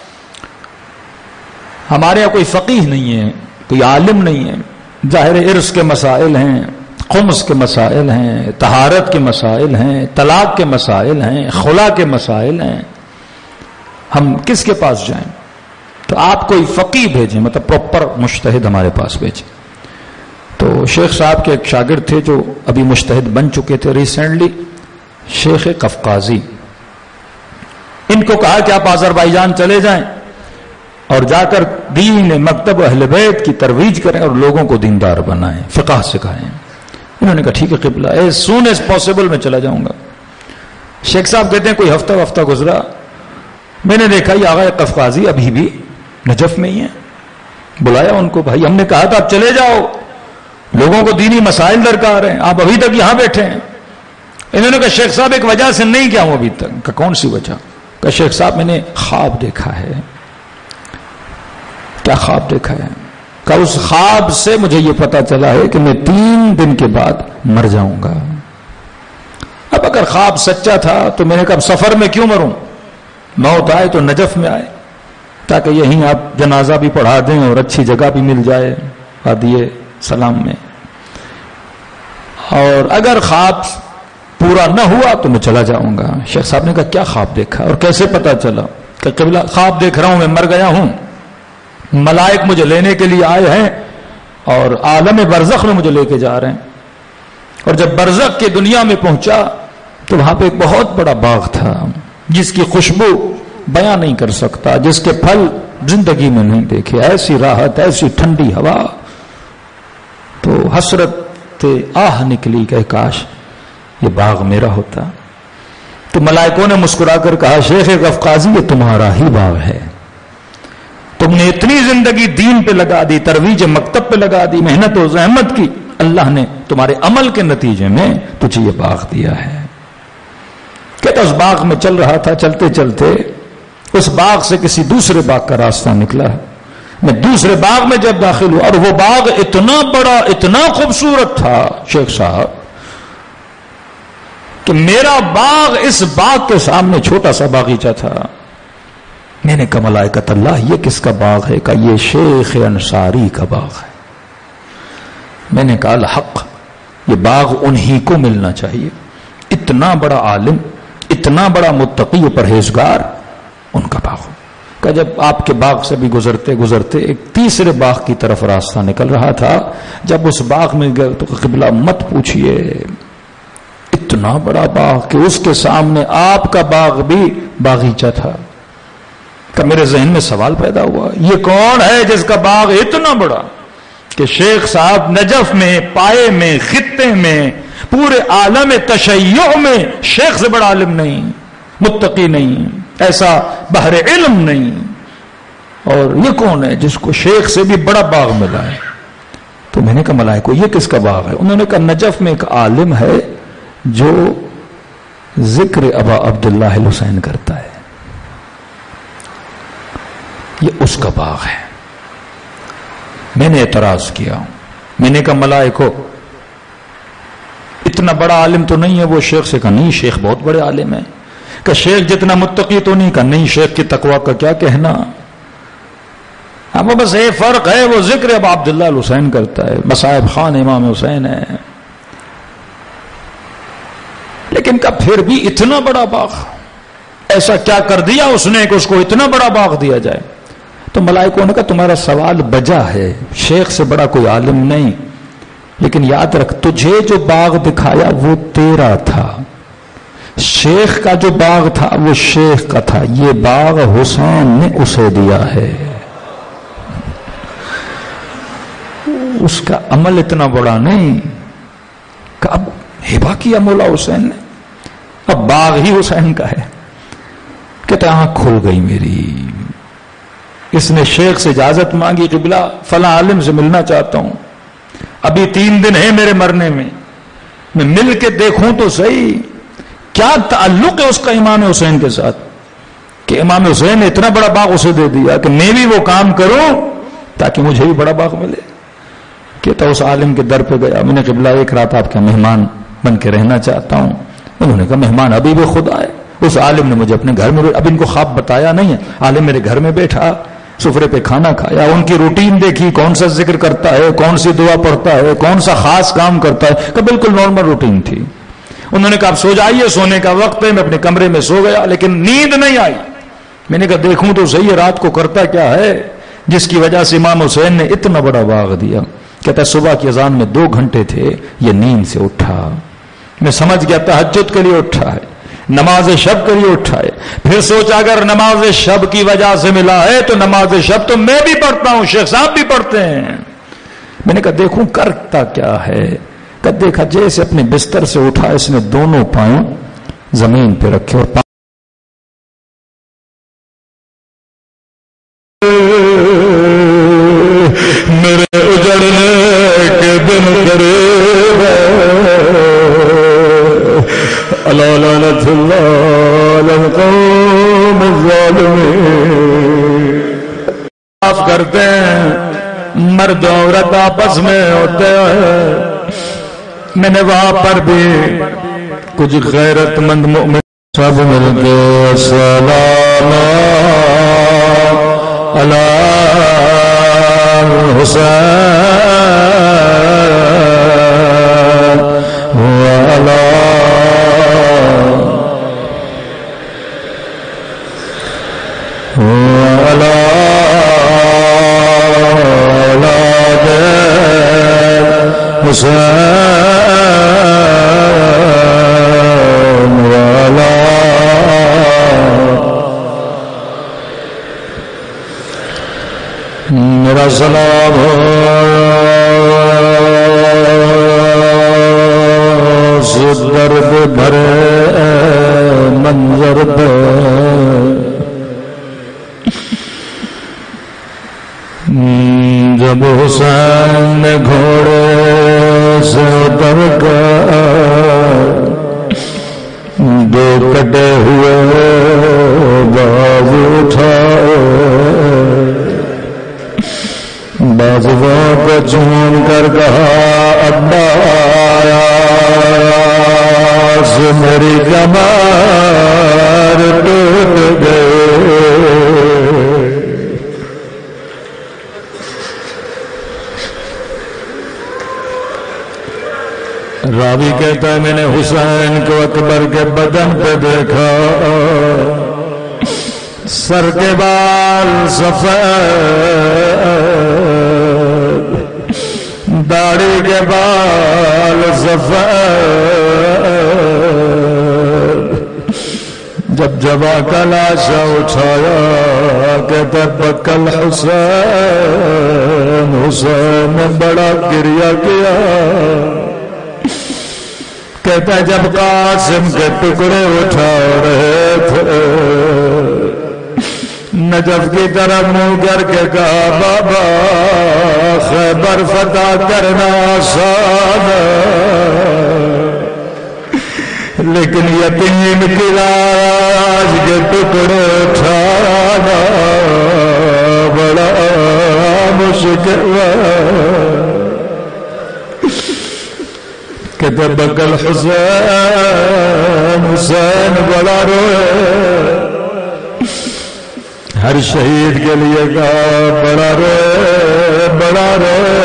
ہمارے یہاں کوئی فقیہ نہیں ہے، کوئی عالم نہیں ہے، ظاہر عرص کے مسائل ہیں، خمس کے مسائل ہیں، طہارت کے مسائل ہیں، طلاق کے مسائل ہیں، خلا کے مسائل ہیں، ہم کس کے پاس جائیں؟ تو آپ کوئی فقیہ بھیجیں، مطلب پراپر مجتہد ہمارے پاس بھیجیں. تو شیخ صاحب کے ایک شاگرد تھے جو ابھی مجتہد بن چکے تھے ریسنٹلی، شیخ قفقازی. ان کو کہا کہ آپ آذربائیجان چلے جائیں اور جا کر دین مکتب اہل بیت کی ترویج کریں اور لوگوں کو دیندار بنائیں، فقہ سکھائیں. انہوں نے کہا ٹھیک ہے قبلہ، ایز سون ایز پاسبل میں چلا جاؤں گا. شیخ صاحب کہتے ہیں کوئی ہفتہ ہفتہ گزرا، میں نے دیکھا یہ آغا قفقازی ابھی بھی نجف میں ہی ہیں. بلایا ان کو، بھائی ہم نے کہا تھا آپ چلے جاؤ، لوگوں کو دینی مسائل درکار ہیں، آپ ابھی تک یہاں بیٹھے ہیں. انہوں نے کہا شیخ صاحب ایک وجہ سے نہیں کیا ہوں ابھی تک. کہ کون سی وجہ؟ کہ شیخ صاحب میں نے خواب دیکھا ہے. کیا خواب دیکھا ہے؟ کہ اس خواب سے مجھے یہ پتا چلا ہے کہ میں تین دن کے بعد مر جاؤں گا. اب اگر خواب سچا تھا تو میں نے کہا سفر میں کیوں مروں، موت آئے تو نجف میں آئے تاکہ یہیں آپ جنازہ بھی پڑھا دیں اور اچھی جگہ بھی مل جائے وادی سلام میں. اور اگر خواب پورا نہ ہوا تو میں چلا جاؤں گا۔ شیخ صاحب نے کہا کیا خواب دیکھا اور کیسے پتا چلا؟ کہ قبلہ خواب دیکھ رہا ہوں میں مر گیا ہوں، ملائک مجھے لینے کے لیے آئے ہیں اور عالم برزخ میں مجھے لے کے جا رہے ہیں۔ اور جب برزخ کی دنیا میں پہنچا تو وہاں پہ ایک بہت بڑا باغ تھا جس کی خوشبو بیان نہیں کر سکتا، جس کے پھل زندگی میں نہیں دیکھے، ایسی راحت، ایسی ٹھنڈی ہوا۔ تو حسرت آہ نکلی کہ کاش یہ باغ میرا ہوتا۔ تو ملائکوں نے مسکرا کر کہا شیخ قفقازی یہ تمہارا ہی باغ ہے، تم نے اتنی زندگی دین پہ لگا دی، ترویج مکتب پہ لگا دی، محنت و زحمت کی، اللہ نے تمہارے عمل کے نتیجے میں تجھے یہ باغ دیا ہے۔ کہتا اس باغ میں چل رہا تھا، چلتے چلتے اس باغ سے کسی دوسرے باغ کا راستہ نکلا، میں دوسرے باغ میں جب داخل ہوا اور وہ باغ اتنا بڑا، اتنا خوبصورت تھا شیخ صاحب کہ میرا باغ اس باغ کے سامنے چھوٹا سا باغیچہ تھا۔ میں نے کہا ملائکۃ اللہ یہ کس کا باغ ہے؟ کہ یہ شیخ انصاری کا باغ ہے۔ میں نے کہا الحق یہ باغ انہی کو ملنا چاہیے، اتنا بڑا عالم، اتنا بڑا متقی و پرہیزگار، ان کا باغ۔ کہ جب آپ کے باغ سے بھی گزرتے گزرتے ایک تیسرے باغ کی طرف راستہ نکل رہا تھا، جب اس باغ میں گئے تو قبلہ مت پوچھئے، اتنا بڑا باغ کہ اس کے سامنے آپ کا باغ بھی باغیچہ تھا۔ کہ میرے ذہن میں سوال پیدا ہوا یہ کون ہے جس کا باغ اتنا بڑا کہ شیخ صاحب نجف میں، پائے میں، خطے میں، پورے عالم تشیع میں شیخ سے بڑا عالم نہیں، متقی نہیں، ایسا بحر علم نہیں، اور یہ کون ہے جس کو شیخ سے بھی بڑا باغ ملا ہے؟ تو میں نے کہا ملائکو یہ کس کا باغ ہے؟ انہوں نے کہا نجف میں ایک عالم ہے جو ذکر ابا عبداللہ الحسین کرتا ہے، یہ اس کا باغ ہے۔ میں نے اعتراض کیا، میں نے کہا ملائکو اتنا بڑا عالم تو نہیں ہے وہ؟ شیخ سے کہا نہیں شیخ بہت بڑے عالم ہیں۔ کہ شیخ جتنا متقی تو نہیں؟ کہا نہیں شیخ کی تقوی کا کیا کہنا، اب بس ایک فرق ہے وہ ذکر ابا عبداللہ الحسین کرتا ہے، مصائب خان امام حسین ہے۔ لیکن کب پھر بھی اتنا بڑا باغ، ایسا کیا کر دیا اس نے کہ اس کو اتنا بڑا باغ دیا جائے؟ تو ملائکوں نے کہا تمہارا سوال بجا ہے، شیخ سے بڑا کوئی عالم نہیں، لیکن یاد رکھ تجھے جو باغ دکھایا وہ تیرا تھا، شیخ کا جو باغ تھا وہ شیخ کا تھا، یہ باغ حسین نے اسے دیا ہے۔ اس کا عمل اتنا بڑا نہیں کہ اب ہبہ کیا مولا حسین نے، اب باغ ہی حسین کا ہے۔ کہتا آنکھ کھل گئی میری، اس نے شیخ سے اجازت مانگی قبلہ فلاں عالم سے ملنا چاہتا ہوں، ابھی تین دن ہے میرے مرنے میں، میں مل کے دیکھوں تو صحیح کیا تعلق ہے اس کا امام حسین کے ساتھ کہ امام حسین نے اتنا بڑا باغ اسے دے دیا کہ میں بھی وہ کام کروں تاکہ مجھے بھی بڑا باغ ملے۔ کہتا اس عالم کے در پہ گیا، میں نے قبلہ ایک رات آپ کا مہمان بن کے رہنا چاہتا ہوں۔ انہوں نے کہا مہمان ابھی بھی خدا ہے۔ اس عالم نے مجھے اپنے گھر میں، اب ان کو خواب بتایا نہیں ہے، عالم میرے گھر میں بیٹھا، سفرے پہ کھانا کھایا، ان کی روٹین دیکھی، کون سا ذکر کرتا ہے، کون سی دعا پڑھتا ہے، کون سا خاص کام کرتا ہے، کہ بالکل نارمل روٹین تھی۔ انہوں نے کہا آپ سو جائیے، سونے کا وقت ہے۔ میں اپنے کمرے میں سو گیا لیکن نیند نہیں آئی۔ میں نے کہا دیکھوں تو صحیح ہے رات کو کرتا کیا ہے جس کی وجہ سے امام حسین نے اتنا بڑا باغ دیا۔ کہتا صبح کی اذان میں دو گھنٹے تھے، یہ نیند سے اٹھا، میں سمجھ گیا تہجد کے لیے اٹھا ہے، نماز شب کے لیے اٹھا ہے۔ پھر سوچا اگر نماز شب کی وجہ سے ملا ہے تو نماز شب تو میں بھی پڑھتا ہوں، شیخ صاحب بھی پڑھتے ہیں۔ میں نے کہا دیکھوں کرتا کیا ہے، کہ دیکھا جیسے اپنے بستر سے اٹھا، اس نے دونوں پاؤں زمین پہ رکھے اور میرے اجڑنے کے دن قریب الا لعنت اللہ علی القوم الظالمین۔ معاف کرتے ہیں، مرد عورت آپس میں ہوتے ہیں۔ میں نے وہاں پر بھی کچھ غیرت مند مومن سب مل کے سلام علی حسین حسین والا میرا سلام ہو درد بھرے منظر پہ جب حسین نے گھوڑے سے اتر کر دو کٹے ہوئے بازو اٹھائے بازووں کو چوم کر کہا عباس میری کمر ٹوٹ گئے. راوی کہتا ہے میں نے حسین کو اکبر کے بدن پہ دیکھا سر کے بال سفید داڑھی کے بال سفید جب جبا کا لاشا اٹھایا کہتا بکل حسین حسین نے بڑا گریہ کیا. کہتا جب قاسم کے ٹکڑے اٹھا رہے تھے نجف کی طرف منہ کر کے کہا بابا خیبر فتح کرنا آسان لیکن یتیم کی لاش کے ٹکڑے اٹھانا بڑا مشکل ہے. کہتے بکل حسین حسین بڑا روئے ہر شہید کے لیے کہا بڑا روئے بڑا روئے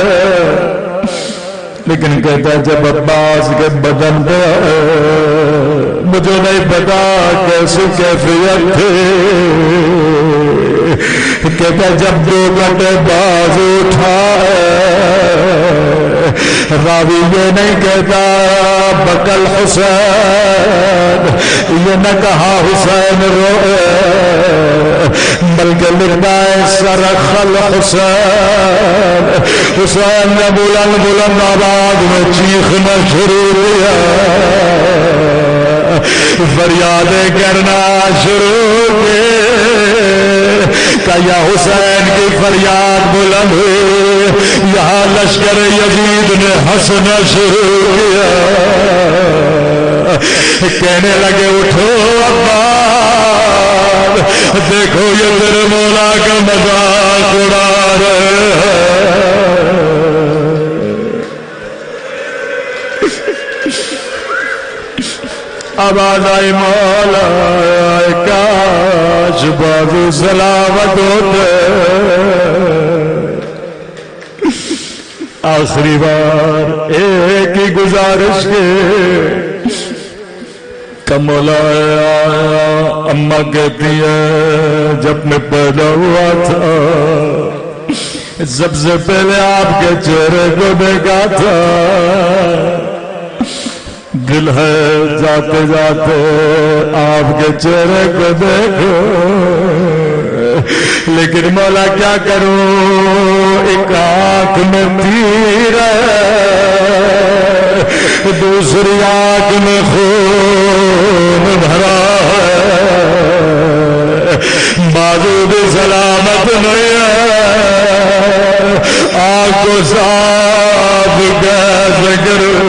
لیکن کہتا جب عباس کے بدن پہ مجھے نہیں پتا کیسی کیفیت تھی. کہتا جب دو کٹے بازو اٹھائے راوی یہ نہیں کہتا بکل حسین یہ نہ کہا حسین روئے بلکہ لکھتا ہے سرخل حسین حسین نے بلند بلند آواز میں چیخنا شروع کیا فریادیں کرنا شروع کی کہ یا حسین کی فریاد بلند ہوئی یہاں لشکر یزید نے ہنسنا شروع کیا کہنے لگے اٹھو عباس دیکھو یہ تیرے مولا کا مذاق اڑا رہے ہیں. آواز آئی مولا کاش بازو سلامت ہوتے. آخری بار ایک ہی گزارش کے مولا اماں کہتی ہے جب میں پیدا ہوا تھا سب سے پہلے آپ کے چہرے کو دیکھا تھا دل ہے جاتے جاتے آپ کے چہرے کو دیکھو لیکن مولا کیا کروں ایک آنکھ میں تیر ہے دوسری آنکھ میں خون بھرا ہے بازو بھی سلامت نہیں ہے آنکھ کو صاف کیسے کروں.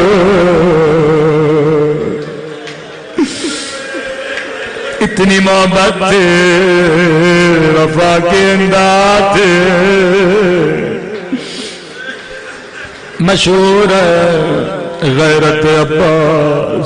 اتنی محبت تھے وفا کے انداز تھے مشہور ہے غیرت عباس.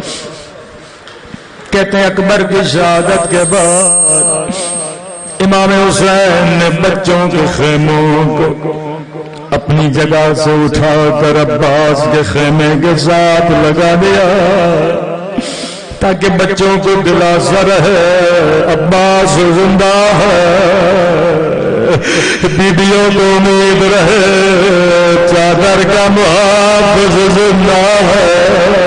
کہتے ہیں اکبر کی شہادت کے بعد امام حسین نے بچوں کے خیموں کو اپنی جگہ سے اٹھا کر عباس کے خیمے کے ساتھ لگا دیا تاکہ بچوں کو دلاسا رہے عباس زندہ ہے بیبیوں کو امید رہے چادر کا محافظ زندہ ہے۔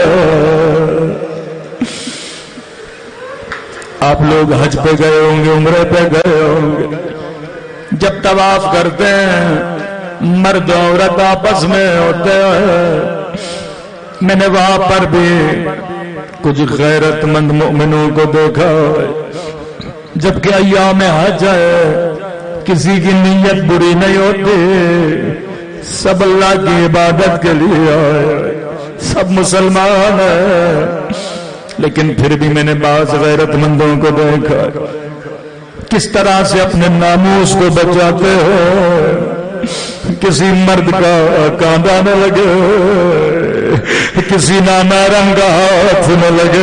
آپ لوگ حج پہ گئے ہوں گے، عمرے پہ گئے ہوں گے، جب طواف کرتے ہیں مرد عورت آپس میں ہوتے ہیں، میں نے وہاں پر بھی کچھ غیرت مند مومنوں کو دیکھا ہے، جبکہ ایام حج ہے، کسی کی نیت بری نہیں ہوتی، سب اللہ کی عبادت کے لیے آئے، سب مسلمان ہیں، لیکن پھر بھی میں نے بعض غیرت مندوں کو دیکھا کس طرح سے اپنے ناموس کو بچاتے ہو، کسی مرد کا کاندھا نہ لگے، کسی نامحرم کا ہاتھ نہ لگے۔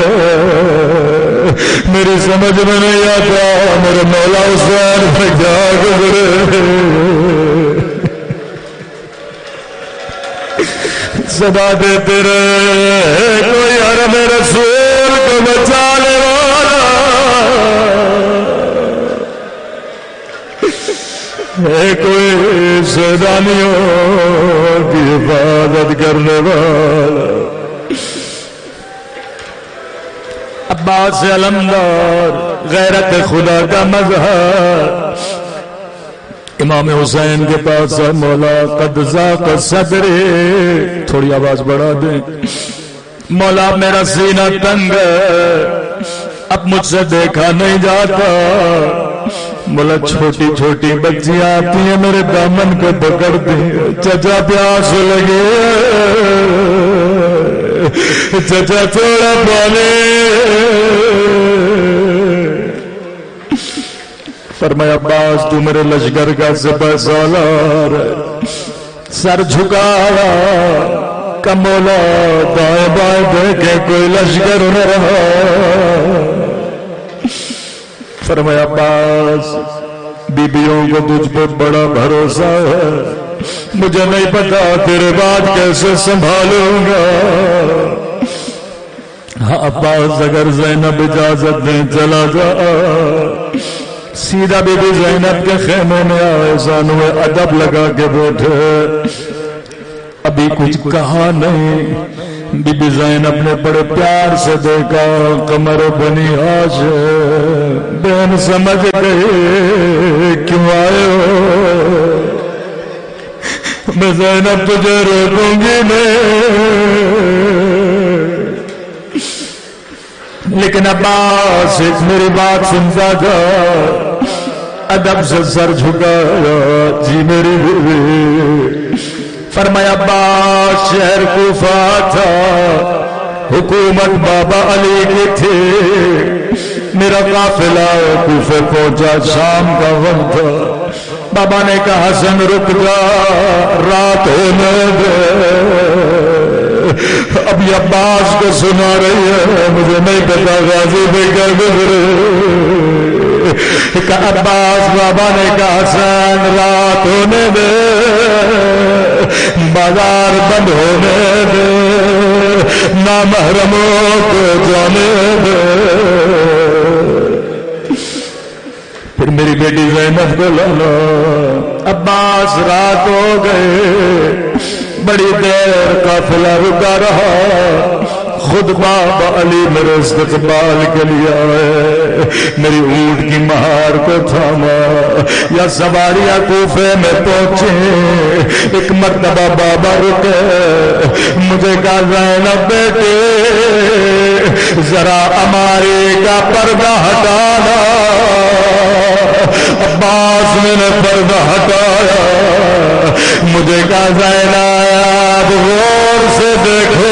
میری سمجھ میں نہیں آتا میرے مولا حسین پہ کیا گزرے۔ صدا دیتے رہے کوئی حرم رسول کو بچانے والا ہے، کوئی سیدانیوں کی حفاظت کرنے والا۔ عباس علمدار غیرت خدا کا مظہر، امام حسین کے پاس مولا قد ذاق صدرے، تھوڑی آواز بڑھا دیں، مولا میرا سینہ تنگ ہے، اب مجھ سے دیکھا نہیں جاتا، مولا چھوٹی چھوٹی بچیاں آتی ہیں میرے دامن کو پکڑتی ہیں، چچا پیاس لگے، چچا تھوڑا پانی۔ فرمایا عباس تو میرے لشکر کا سپہ سالار ہے، سر جھکایا کہ مولا دائیں بائیں دیکھے کوئی لشکر نہ رہا۔ فرمایا عباس بیبیوں کو تجھ پہ بڑا بھروسہ ہے، مجھے نہیں پتا تیرے بات کیسے سنبھالوں گا۔ ہاں عباس اگر زینب اجازت دیں چلا جا۔ سیدھا بی بی زینب کے خیمے میں آئے، زانوے ادب لگا کے بیٹھے، ابھی کچھ کہا نہیں۔ بی بی زینب نے بڑے پیار سے دیکھا، قمر بنی ہاشم، بہن سمجھ گئی کیوں آئے ہو، میں زینب تجھے روکوں گی نہیں، لیکن عباس میری بات سنتا جا، ادب سے سر جھکایا، جی میری بیوی۔ فرمایا عباس شہر کوفہ تھا، حکومت بابا علی کی تھی، میرا قافلہ کوفے پہنچا، شام کا وقت تھا، بابا نے کہا حسن رک جا، رات ہونے دے۔ اب یہ عباس کو سنا رہی ہے، مجھے نہیں پتا غازی پہ کیا گزرے۔ کہ عباس بابا نے کہا حسن رات ہونے دے، بازار بند ہونے دے، نامحرموں کو جانے دے۔ پھر میری بیٹی زینب کو لانا، عباس رات ہو گئے، بڑی دیر قافلہ رکا رہا، خود بابا علی میرے استقبال کے لیے آئے، میری اونٹ کی مہار کو تھاما، یا سواریاں کوفے میں پہنچے، ایک مرتبہ بابا رکے، مجھے کہا زینب بیٹے ذرا اماری کا پردہ ہٹانا۔ عباس میں نے پردہ ہٹایا، مجھے کہا زینب غور سے دیکھو،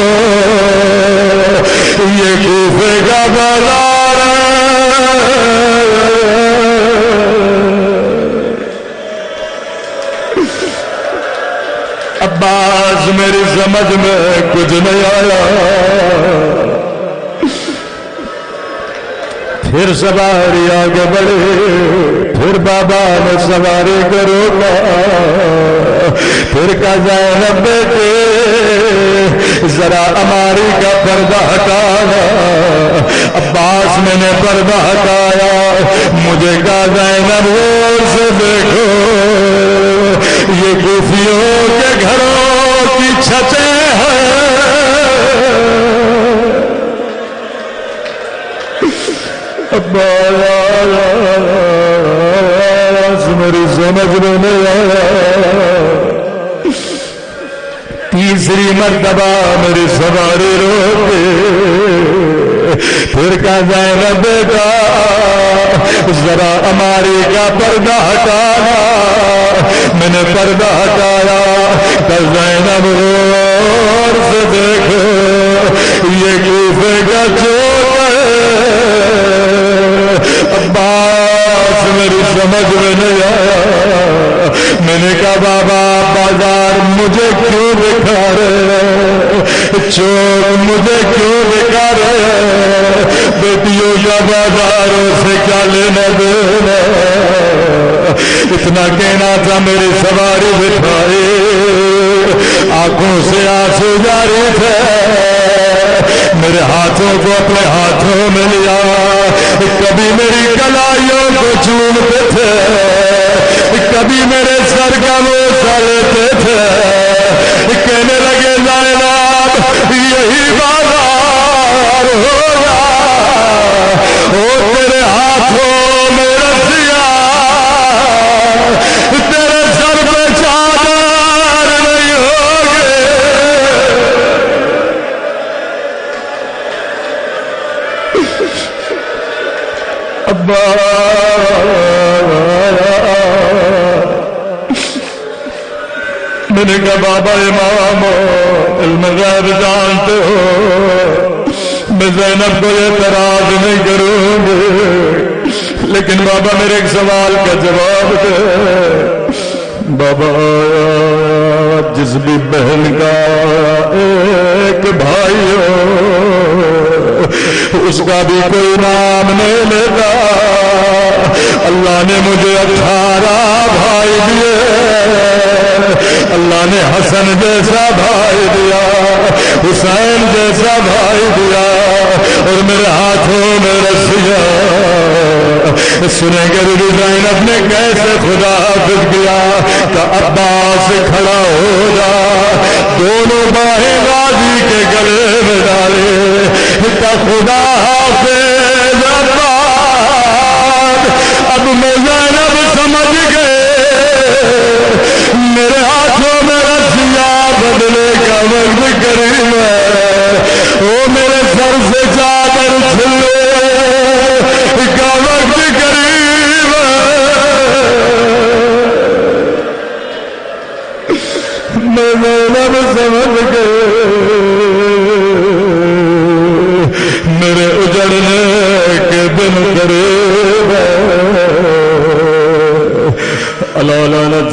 یہ کوفے کا بازار ہے، عباس میری سمجھ میں کچھ نہیں آیا۔ پھر سواری آگے بڑھی، پھر بابا نے سواری کو روکا، پھر کہا زینب بیٹے ذرا اماری کا پردہ ہٹایا. عباس میں نے پردہ ہٹایا, مجھے کہا زینب غور سے دیکھو یہ کوفیوں کے گھروں کی چھتیں ہیں. عباس میری سمجھ میں نہیں آیا. تیسری مرتبہ میری سواری روکے, پھر کہا زینب بیٹا ذرا اماری کا پردہ ہٹانا. میں نے پردہ ہٹایا. کہ زینب غور سے دیکھو یہ کوفے کا چوک ہے. عباس میری سمجھ میں نہیں آیا. میں نے کہا بابا بازار مجھے کیوں دکھا رہے, چوک مجھے کیوں دکھا رہے, بیٹیوں یا بازاروں سے کیا لینا دینا. اتنا کہنا تھا میری سواری بٹھائے, آنکھوں سے آنسو جاری تھے. میرے ہاتھوں کو اپنے ہاتھوں میں لیا, کبھی میری کلائیوں کو چومتے تھے, کبھی میرے سر کا بوسہ لیتے تھے. کہنے لگے زینب یہی بازار ہوگا, وہ تیرے ہاتھوں میں رسیاں, تیرے سر پہ چادر نہیں ہوگے. ابا میں نے کہا بابا امام علم غیب جانتے ہو, میں زینب کو اعتراض نہیں کروں گی, لیکن بابا میرے ایک سوال کا جواب دے. بابا جس بھی بہن کا ایک بھائی ہو اس کا بھی کوئی نام نہیں لیتا. اللہ نے مجھے اٹھارہ بھائی دیے, اللہ نے حسن جیسا بھائی دیا, حسین جیسا بھائی دیا, اور میرے ہاتھوں میں رسیاں. سنیں گے زینب نے کیسے خدا حافظ کیا. کہ عباس کھڑا ہو جا, دونوں باہیں غازی کے گلے میں ڈالے. کہ خدا حافظ عباس. اب میں زینب سمجھ گئے میرے ہاتھوں میں رسیاں بدلے کا وقت قریب ہے. وہ میرے سر سے چادر چھلے کا وقت قریب ہے. میں زینب سمجھ گئے میرے اجڑنے کے دن قریب ہے. اللہ